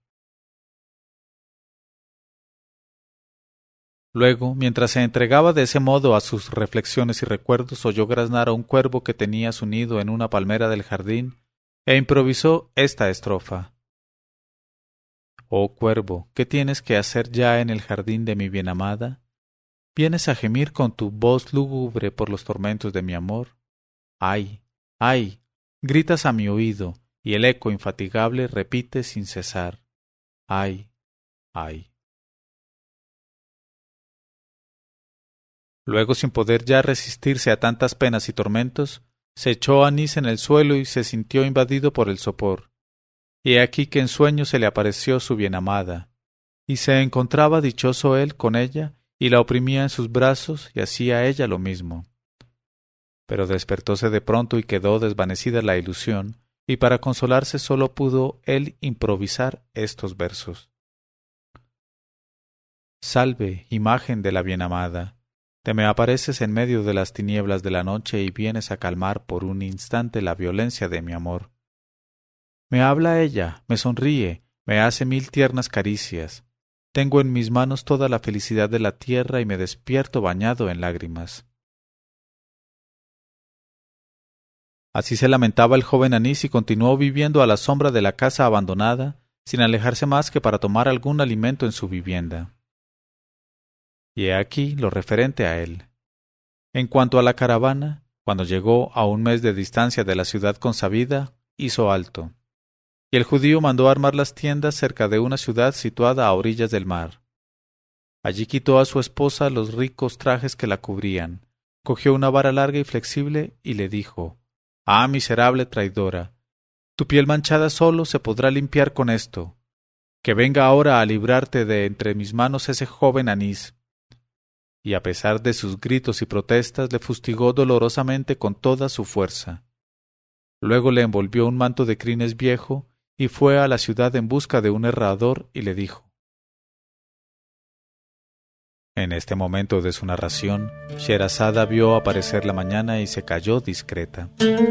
S1: Luego, mientras se entregaba de ese modo a sus reflexiones y recuerdos, oyó graznar a un cuervo que tenía su nido en una palmera del jardín, e improvisó esta estrofa. Oh cuervo, ¿qué tienes que hacer ya en el jardín de mi bienamada? ¿Vienes a gemir con tu voz lúgubre por los tormentos de mi amor? ¡Ay! ¡Ay! Gritas a mi oído, y el eco infatigable repite sin cesar. ¡Ay! ¡Ay! Luego, sin poder ya resistirse a tantas penas y tormentos, se echó Anís en el suelo y se sintió invadido por el sopor. Y he aquí que en sueño se le apareció su bienamada, y se encontraba dichoso él con ella, y la oprimía en sus brazos, y hacía ella lo mismo. Pero despertóse de pronto y quedó desvanecida la ilusión, y para consolarse sólo pudo él improvisar estos versos. Salve, imagen de la bienamada, te me apareces en medio de las tinieblas de la noche y vienes a calmar por un instante la violencia de mi amor. Me habla ella, me sonríe, me hace mil tiernas caricias. Tengo en mis manos toda la felicidad de la tierra y me despierto bañado en lágrimas. Así se lamentaba el joven Anís y continuó viviendo a la sombra de la casa abandonada, sin alejarse más que para tomar algún alimento en su vivienda. Y he aquí lo referente a él. En cuanto a la caravana, cuando llegó a un mes de distancia de la ciudad consabida, hizo alto. y el judío mandó armar las tiendas cerca de una ciudad situada a orillas del mar. Allí quitó a su esposa los ricos trajes que la cubrían, cogió una vara larga y flexible y le dijo: «Ah, miserable traidora, tu piel manchada solo se podrá limpiar con esto. Que venga ahora a librarte de entre mis manos ese joven Anís». Y a pesar de sus gritos y protestas, le fustigó dolorosamente con toda su fuerza. Luego le envolvió un manto de crines viejo y fue a la ciudad en busca de un herrador y le dijo. En este momento de su narración, Sherazada vio aparecer la mañana y se calló discreta.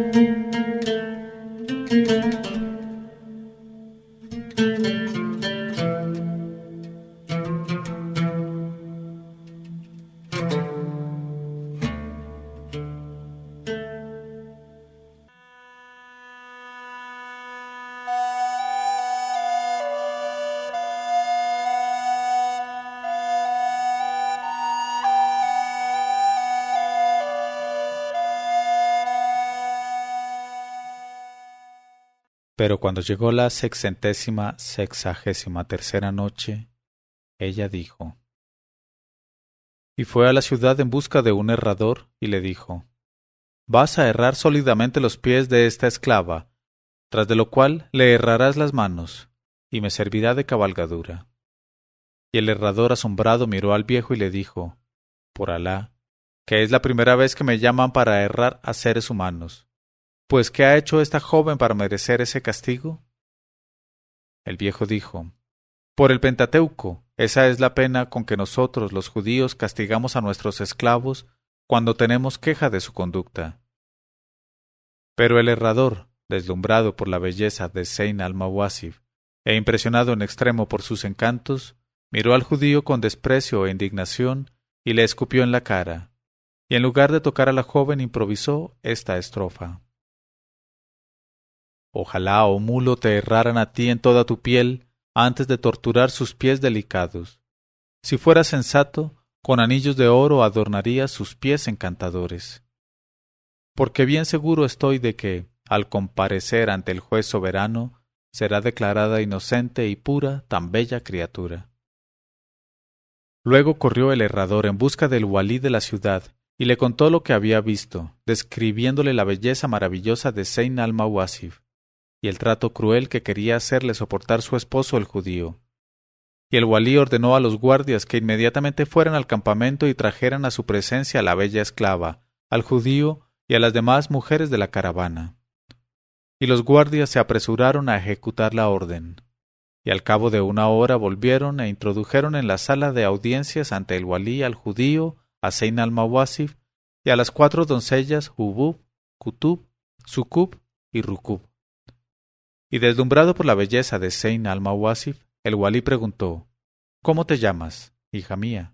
S1: Pero cuando llegó la sexcentésima sexagésima tercera noche, ella dijo. Y fue a la ciudad en busca de un herrador, y le dijo: «Vas a herrar sólidamente los pies de esta esclava, tras de lo cual le herrarás las manos, y me servirá de cabalgadura». Y el herrador asombrado miró al viejo y le dijo: «Por Alá, que es la primera vez que me llaman para herrar a seres humanos. Pues, ¿qué ha hecho esta joven para merecer ese castigo?». El viejo dijo: «Por el Pentateuco, esa es la pena con que nosotros, los judíos, castigamos a nuestros esclavos cuando tenemos queja de su conducta». Pero el herrador, deslumbrado por la belleza de Zeyn al-Mawasif e impresionado en extremo por sus encantos, miró al judío con desprecio e indignación y le escupió en la cara, y en lugar de tocar a la joven improvisó esta estrofa. Ojalá, oh mulo, te herraran a ti en toda tu piel antes de torturar sus pies delicados. Si fueras sensato, con anillos de oro adornarías sus pies encantadores. Porque bien seguro estoy de que, al comparecer ante el juez soberano, será declarada inocente y pura tan bella criatura. Luego corrió el herrador en busca del walí de la ciudad y le contó lo que había visto, describiéndole la belleza maravillosa de Zeyn al-Mawasif y el trato cruel que quería hacerle soportar su esposo el judío. Y el walí ordenó a los guardias que inmediatamente fueran al campamento y trajeran a su presencia a la bella esclava, al judío y a las demás mujeres de la caravana. Y los guardias se apresuraron a ejecutar la orden. Y al cabo de una hora volvieron e introdujeron en la sala de audiencias ante el walí al judío, a Zeyn al-Mawasif y a las cuatro doncellas Hubub, Kutub, Sukub y Rukub. Y deslumbrado por la belleza de Zeyn al-Mawasif, el walí preguntó: «¿Cómo te llamas, hija mía?».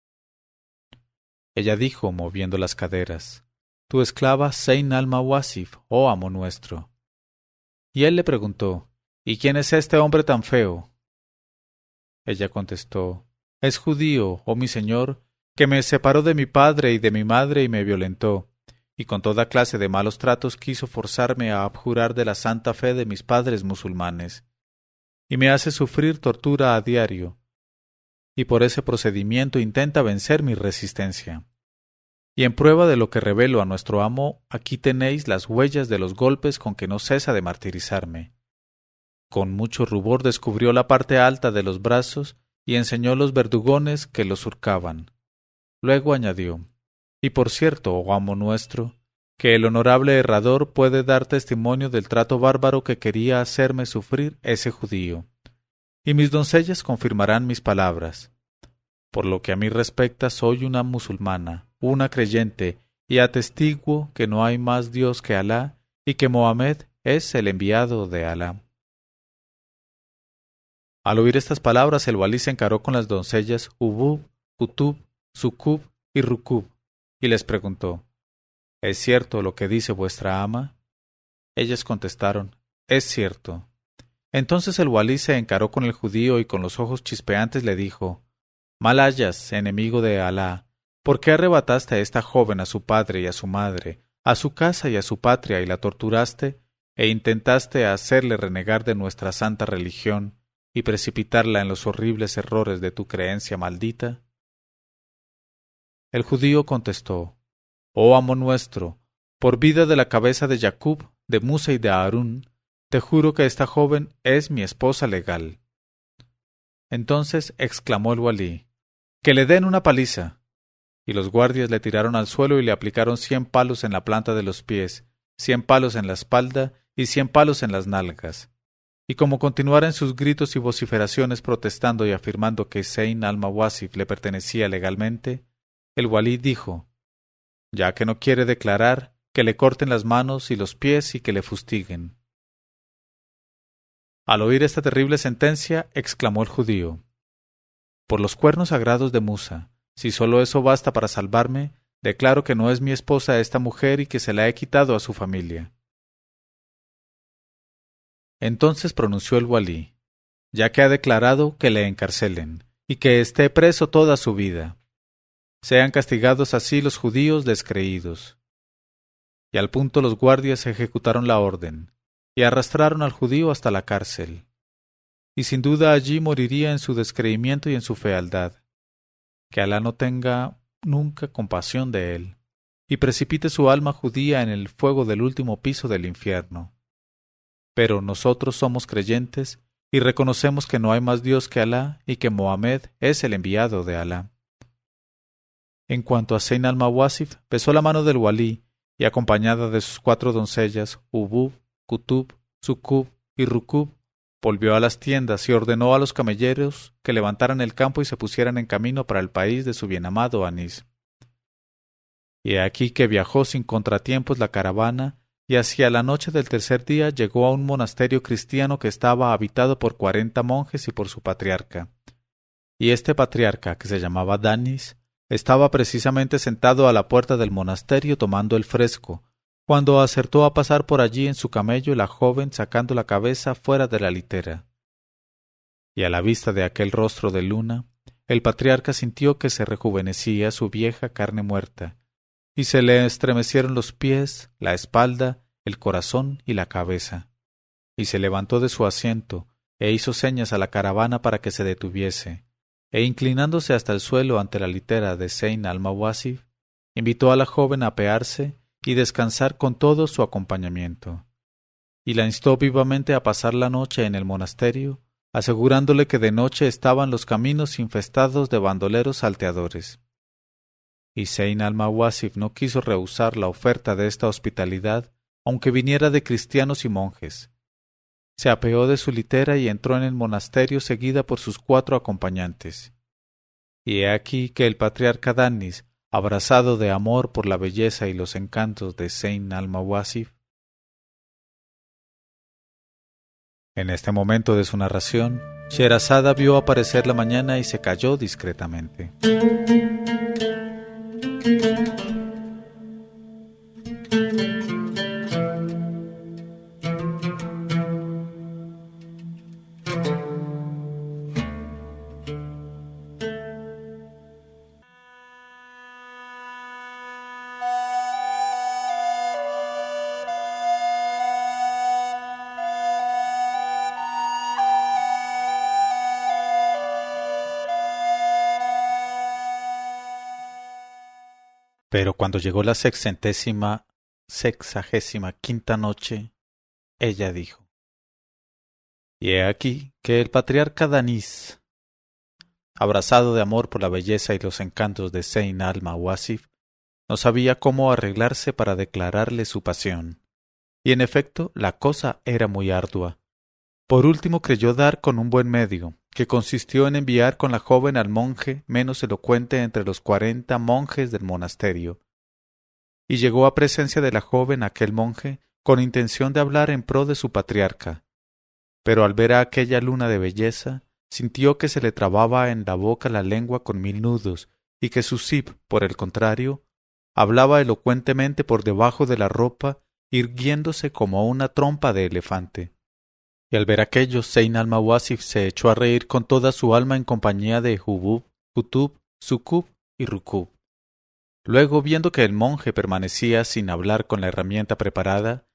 S1: Ella dijo, moviendo las caderas: «Tu esclava Zeyn al-Mawasif, oh amo nuestro». Y él le preguntó: «¿Y quién es este hombre tan feo?». Ella contestó: «Es judío, oh mi señor, que me separó de mi padre y de mi madre y me violentó, y con toda clase de malos tratos quiso forzarme a abjurar de la santa fe de mis padres musulmanes, y me hace sufrir tortura a diario, y por ese procedimiento intenta vencer mi resistencia. Y en prueba de lo que revelo a nuestro amo, aquí tenéis las huellas de los golpes con que no cesa de martirizarme». Con mucho rubor descubrió la parte alta de los brazos y enseñó los verdugones que los surcaban. Luego añadió: «Y por cierto, oh amo nuestro, que el honorable herrador puede dar testimonio del trato bárbaro que quería hacerme sufrir ese judío, y mis doncellas confirmarán mis palabras. Por lo que a mí respecta, soy una musulmana, una creyente, y atestiguo que no hay más Dios que Alá, y que Mohamed es el enviado de Alá». Al oír estas palabras, el walí se encaró con las doncellas Hubub, Kutub, Sukub y Rukub, y les preguntó: «¿Es cierto lo que dice vuestra ama?». Ellas contestaron: «Es cierto». Entonces el walí se encaró con el judío y con los ojos chispeantes le dijo: «Mal hayas, enemigo de Alá, ¿por qué arrebataste a esta joven a su padre y a su madre, a su casa y a su patria y la torturaste, e intentaste hacerle renegar de nuestra santa religión y precipitarla en los horribles errores de tu creencia maldita? El judío contestó: Oh amo nuestro, por vida de la cabeza de Jacob, de Musa y de Aarón, te juro que esta joven es mi esposa legal. Entonces exclamó el walí: ¡Que le den una paliza! Y los guardias le tiraron al suelo y le aplicaron cien palos en la planta de los pies, cien palos en la espalda y cien palos en las nalgas. Y como continuara en sus gritos y vociferaciones protestando y afirmando que Zeyn al-Mawasif le pertenecía legalmente, el walí dijo: ya que no quiere declarar, que le corten las manos y los pies y que le fustiguen. Al oír esta terrible sentencia, exclamó el judío: por los cuernos sagrados de Musa, si solo eso basta para salvarme, declaro que no es mi esposa esta mujer y que se la he quitado a su familia. Entonces pronunció el walí: ya que ha declarado, que le encarcelen, y que esté preso toda su vida. Sean castigados así los judíos descreídos. Y al punto los guardias ejecutaron la orden, y arrastraron al judío hasta la cárcel. Y sin duda allí moriría en su descreimiento y en su fealdad. Que Alá no tenga nunca compasión de él, y precipite su alma judía en el fuego del último piso del infierno. Pero nosotros somos creyentes, y reconocemos que no hay más Dios que Alá, y que Mohamed es el enviado de Alá. En cuanto a Zeyn al-Mawasif, besó la mano del walí, y acompañada de sus cuatro doncellas, Hubub, Kutub, Sukub y Rukub, volvió a las tiendas y ordenó a los camelleros que levantaran el campo y se pusieran en camino para el país de su bienamado Anís. Y he aquí que viajó sin contratiempos la caravana, y hacia la noche del tercer día llegó a un monasterio cristiano que estaba habitado por cuarenta monjes y por su patriarca. Y este patriarca, que se llamaba Danis, estaba precisamente sentado a la puerta del monasterio tomando el fresco, cuando acertó a pasar por allí en su camello la joven sacando la cabeza fuera de la litera. Y a la vista de aquel rostro de luna, el patriarca sintió que se rejuvenecía su vieja carne muerta, y se le estremecieron los pies, la espalda, el corazón y la cabeza. Y se levantó de su asiento, e hizo señas a la caravana para que se detuviese, e inclinándose hasta el suelo ante la litera de Zeyn al-Mawasif, invitó a la joven a apearse y descansar con todo su acompañamiento, y la instó vivamente a pasar la noche en el monasterio, asegurándole que de noche estaban los caminos infestados de bandoleros salteadores. Y Zeyn al-Mawasif no quiso rehusar la oferta de esta hospitalidad, aunque viniera de cristianos y monjes. Se apeó de su litera y entró en el monasterio seguida por sus cuatro acompañantes. Y he aquí que el patriarca Danis, abrazado de amor por la belleza y los encantos de Zeyn al-Mawasif. En este momento de su narración, Sherazada vio aparecer la mañana y se calló discretamente. Pero cuando llegó la sexcentésima, sexagésima quinta noche, ella dijo: y he aquí que el patriarca Danis, abrazado de amor por la belleza y los encantos de Zeyn al-Mawasif, no sabía cómo arreglarse para declararle su pasión. Y en efecto la cosa era muy ardua. Por último creyó dar con un buen medio, que consistió en enviar con la joven al monje menos elocuente entre los cuarenta monjes del monasterio. Y llegó a presencia de la joven aquel monje, con intención de hablar en pro de su patriarca. Pero al ver a aquella luna de belleza, sintió que se le trababa en la boca la lengua con mil nudos, y que su sib, por el contrario, hablaba elocuentemente por debajo de la ropa, irguiéndose como una trompa de elefante. Y al ver aquello, Zeyn al-Mawasif se echó a reír con toda su alma en compañía de Hubub, Kutub, Sukub y Rukub. Luego, viendo que el monje permanecía sin hablar con la herramienta preparada,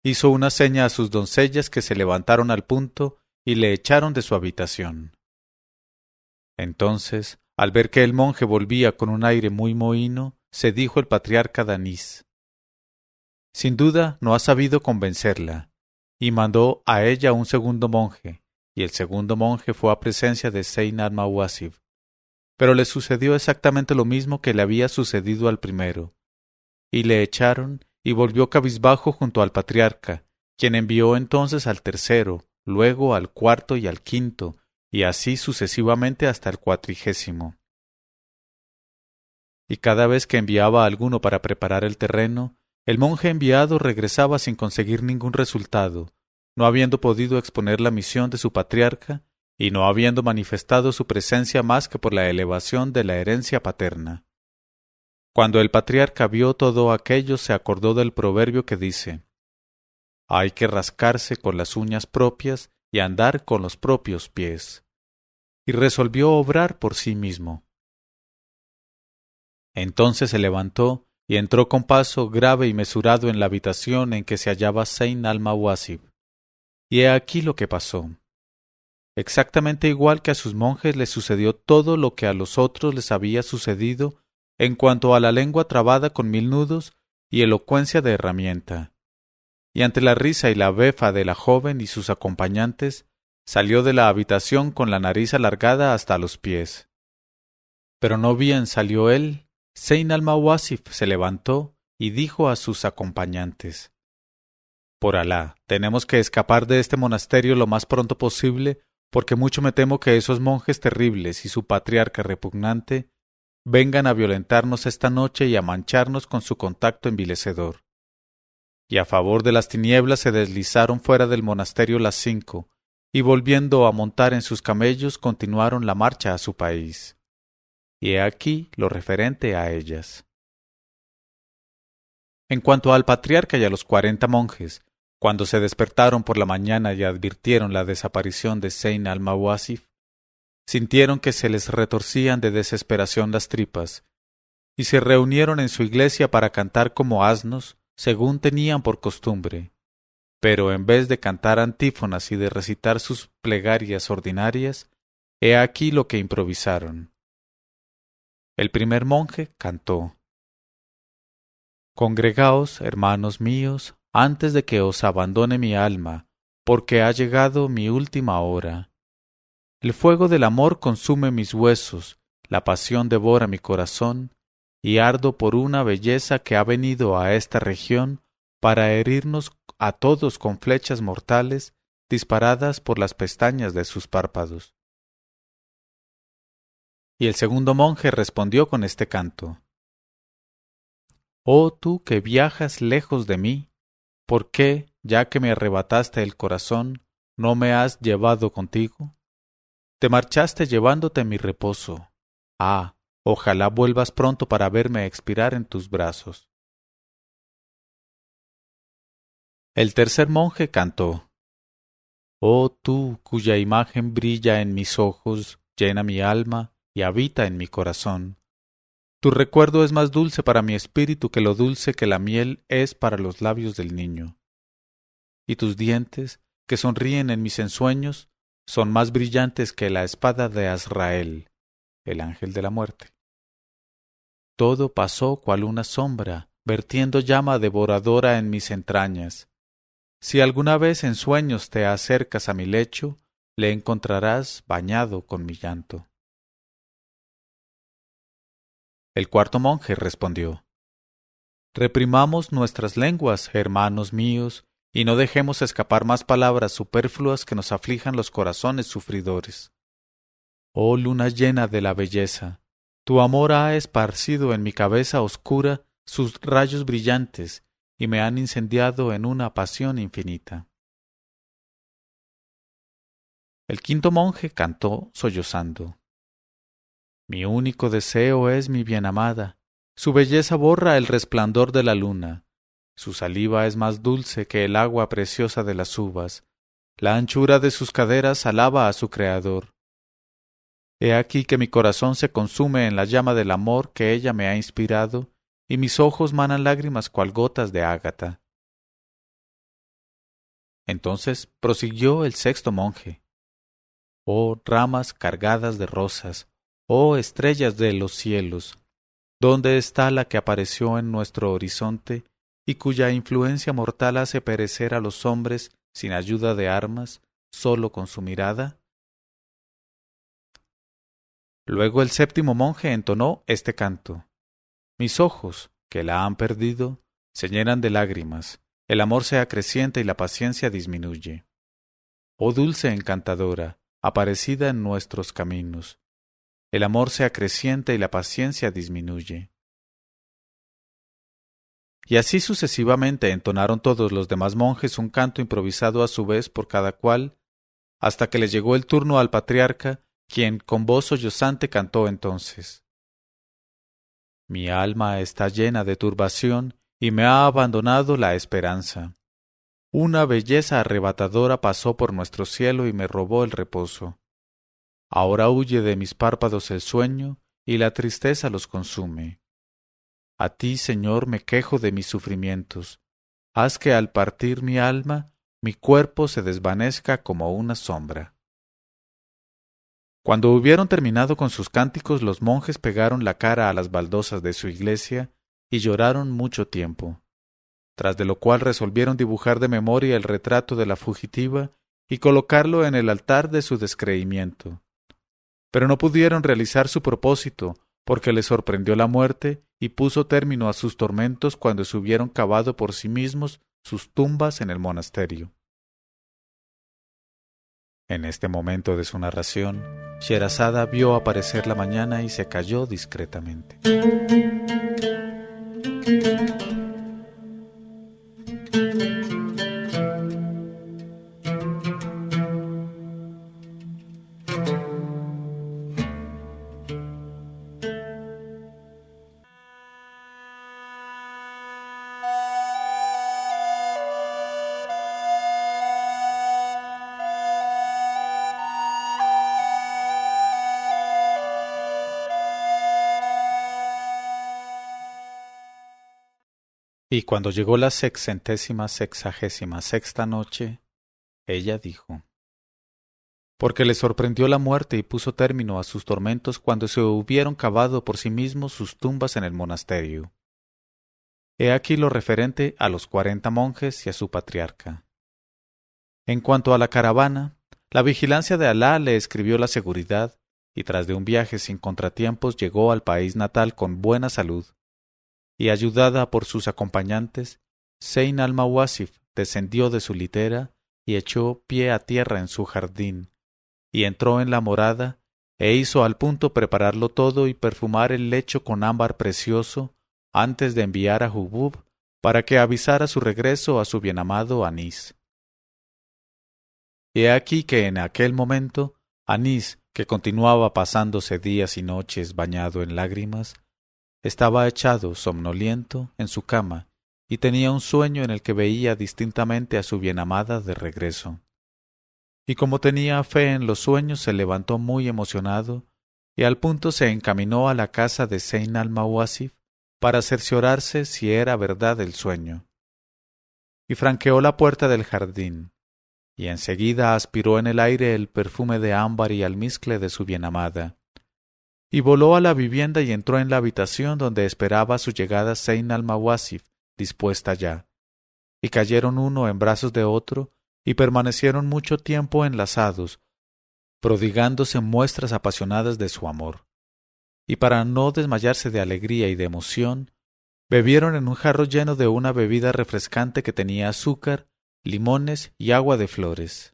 S1: hizo una seña a sus doncellas que se levantaron al punto y le echaron de su habitación. Entonces, al ver que el monje volvía con un aire muy mohíno, se dijo el patriarca Danís: «Sin duda no ha sabido convencerla», y mandó a ella un segundo monje, y el segundo monje fue a presencia de Zeyn al-Mawasif. Pero le sucedió exactamente lo mismo que le había sucedido al primero, y le echaron, y volvió cabizbajo junto al patriarca, quien envió entonces al tercero, luego al cuarto y al quinto, y así sucesivamente hasta el cuatrigésimo. Y cada vez que enviaba a alguno para preparar el terreno, el monje enviado regresaba sin conseguir ningún resultado, no habiendo podido exponer la misión de su patriarca y no habiendo manifestado su presencia más que por la elevación de la herencia paterna. Cuando el patriarca vio todo aquello, se acordó del proverbio que dice: «Hay que rascarse con las uñas propias y andar con los propios pies», y resolvió obrar por sí mismo. Entonces se levantó y entró con paso grave y mesurado en la habitación en que se hallaba Zeyn al-Mawasif. Y he aquí lo que pasó. Exactamente igual que a sus monjes les sucedió todo lo que a los otros les había sucedido en cuanto a la lengua trabada con mil nudos y elocuencia de herramienta. Y ante la risa y la befa de la joven y sus acompañantes, salió de la habitación con la nariz alargada hasta los pies. Pero no bien salió él, Zeyn al-Mawasif se levantó y dijo a sus acompañantes: «Por Alá, tenemos que escapar de este monasterio lo más pronto posible, porque mucho me temo que esos monjes terribles y su patriarca repugnante vengan a violentarnos esta noche y a mancharnos con su contacto envilecedor». Y a favor de las tinieblas se deslizaron fuera del monasterio las cinco, y volviendo a montar en sus camellos continuaron la marcha a su país. Y he aquí lo referente a ellas. En cuanto al patriarca y a los cuarenta monjes, cuando se despertaron por la mañana y advirtieron la desaparición de Zeyn al-Mawasif, sintieron que se les retorcían de desesperación las tripas, y se reunieron en su iglesia para cantar como asnos, según tenían por costumbre. Pero en vez de cantar antífonas y de recitar sus plegarias ordinarias, he aquí lo que improvisaron. El primer monje cantó: «Congregaos, hermanos míos, antes de que os abandone mi alma, porque ha llegado mi última hora. El fuego del amor consume mis huesos, la pasión devora mi corazón, y ardo por una belleza que ha venido a esta región para herirnos a todos con flechas mortales disparadas por las pestañas de sus párpados». Y el segundo monje respondió con este canto: «Oh tú que viajas lejos de mí, ¿por qué, ya que me arrebataste el corazón, no me has llevado contigo? Te marchaste llevándote mi reposo. Ah, ojalá vuelvas pronto para verme expirar en tus brazos». El tercer monje cantó: «Oh tú cuya imagen brilla en mis ojos, llena mi alma y habita en mi corazón. Tu recuerdo es más dulce para mi espíritu que lo dulce que la miel es para los labios del niño. Y tus dientes, que sonríen en mis ensueños, son más brillantes que la espada de Azrael, el ángel de la muerte». Todo pasó cual una sombra, vertiendo llama devoradora en mis entrañas. Si alguna vez en sueños te acercas a mi lecho, le encontrarás bañado con mi llanto. El cuarto monje respondió: «Reprimamos nuestras lenguas, hermanos míos, y no dejemos escapar más palabras superfluas que nos aflijan los corazones sufridores. Oh luna llena de la belleza, tu amor ha esparcido en mi cabeza oscura sus rayos brillantes y me han incendiado en una pasión infinita». El quinto monje cantó sollozando: «Mi único deseo es mi bienamada. Su belleza borra el resplandor de la luna. Su saliva es más dulce que el agua preciosa de las uvas. La anchura de sus caderas alaba a su Creador. He aquí que mi corazón se consume en la llama del amor que ella me ha inspirado, y mis ojos manan lágrimas cual gotas de ágata. Entonces prosiguió el sexto monje. Oh ramas cargadas de rosas, oh estrellas de los cielos, ¿dónde está la que apareció en nuestro horizonte y cuya influencia mortal hace perecer a los hombres sin ayuda de armas, sólo con su mirada? Luego el séptimo monje entonó este canto. Mis ojos, que la han perdido, se llenan de lágrimas, el amor se acrecienta y la paciencia disminuye. Oh dulce encantadora, aparecida en nuestros caminos, el amor se acrecienta y la paciencia disminuye. Y así sucesivamente entonaron todos los demás monjes un canto improvisado a su vez por cada cual, hasta que le llegó el turno al patriarca, quien con voz sollozante cantó entonces. Mi alma está llena de turbación y me ha abandonado la esperanza. Una belleza arrebatadora pasó por nuestro cielo y me robó el reposo. Ahora huye de mis párpados el sueño y la tristeza los consume. A ti, Señor, me quejo de mis sufrimientos. Haz que al partir mi alma, mi cuerpo se desvanezca como una sombra. Cuando hubieron terminado con sus cánticos, los monjes pegaron la cara a las baldosas de su iglesia y lloraron mucho tiempo, tras de lo cual resolvieron dibujar de memoria el retrato de la fugitiva y colocarlo en el altar de su descreimiento. Pero no pudieron realizar su propósito, porque les sorprendió la muerte y puso término a sus tormentos cuando se hubieron cavado por sí mismos sus tumbas en el monasterio. En este momento de su narración, Sherazada vio aparecer la mañana y se calló discretamente. Y cuando llegó la sexcentésima sexagésima sexta noche, ella dijo: Porque le sorprendió la muerte y puso término a sus tormentos cuando se hubieron cavado por sí mismos sus tumbas en el monasterio. He aquí lo referente a los cuarenta monjes y a su patriarca. En cuanto a la caravana, la vigilancia de Alá le escribió la seguridad, y tras de un viaje sin contratiempos llegó al país natal con buena salud, y ayudada por sus acompañantes, Zeyn al-Mawasif descendió de su litera y echó pie a tierra en su jardín, y entró en la morada, e hizo al punto prepararlo todo y perfumar el lecho con ámbar precioso, antes de enviar a Hubub para que avisara su regreso a su bienamado Anís. Y he aquí que en aquel momento, Anís, que continuaba pasándose días y noches bañado en lágrimas, estaba echado somnoliento en su cama y tenía un sueño en el que veía distintamente a su bienamada de regreso. Y como tenía fe en los sueños, se levantó muy emocionado y al punto se encaminó a la casa de Zeyn al-Mawasif para cerciorarse si era verdad el sueño. Y franqueó la puerta del jardín, y enseguida aspiró en el aire el perfume de ámbar y almizcle de su bienamada. Y voló a la vivienda y entró en la habitación donde esperaba su llegada Zeyn al-Mawasif, dispuesta ya. Y cayeron uno en brazos de otro, y permanecieron mucho tiempo enlazados, prodigándose muestras apasionadas de su amor. Y para no desmayarse de alegría y de emoción, bebieron en un jarro lleno de una bebida refrescante que tenía azúcar, limones y agua de flores.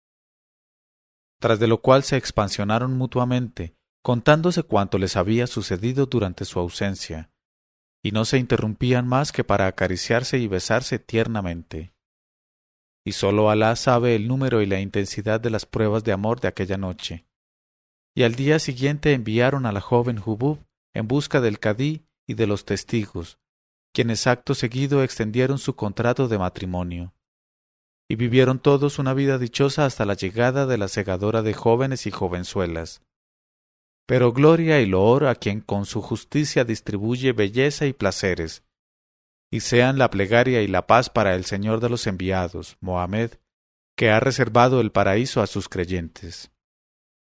S1: Tras de lo cual se expansionaron mutuamente, contándose cuanto les había sucedido durante su ausencia, y no se interrumpían más que para acariciarse y besarse tiernamente. Y sólo Alá sabe el número y la intensidad de las pruebas de amor de aquella noche. Y al día siguiente enviaron a la joven Hubub en busca del cadí y de los testigos, quienes acto seguido extendieron su contrato de matrimonio. Y vivieron todos una vida dichosa hasta la llegada de la segadora de jóvenes y jovenzuelas. Pero gloria y loor a quien con su justicia distribuye belleza y placeres, y sean la plegaria y la paz para el Señor de los enviados, Mohamed, que ha reservado el paraíso a sus creyentes.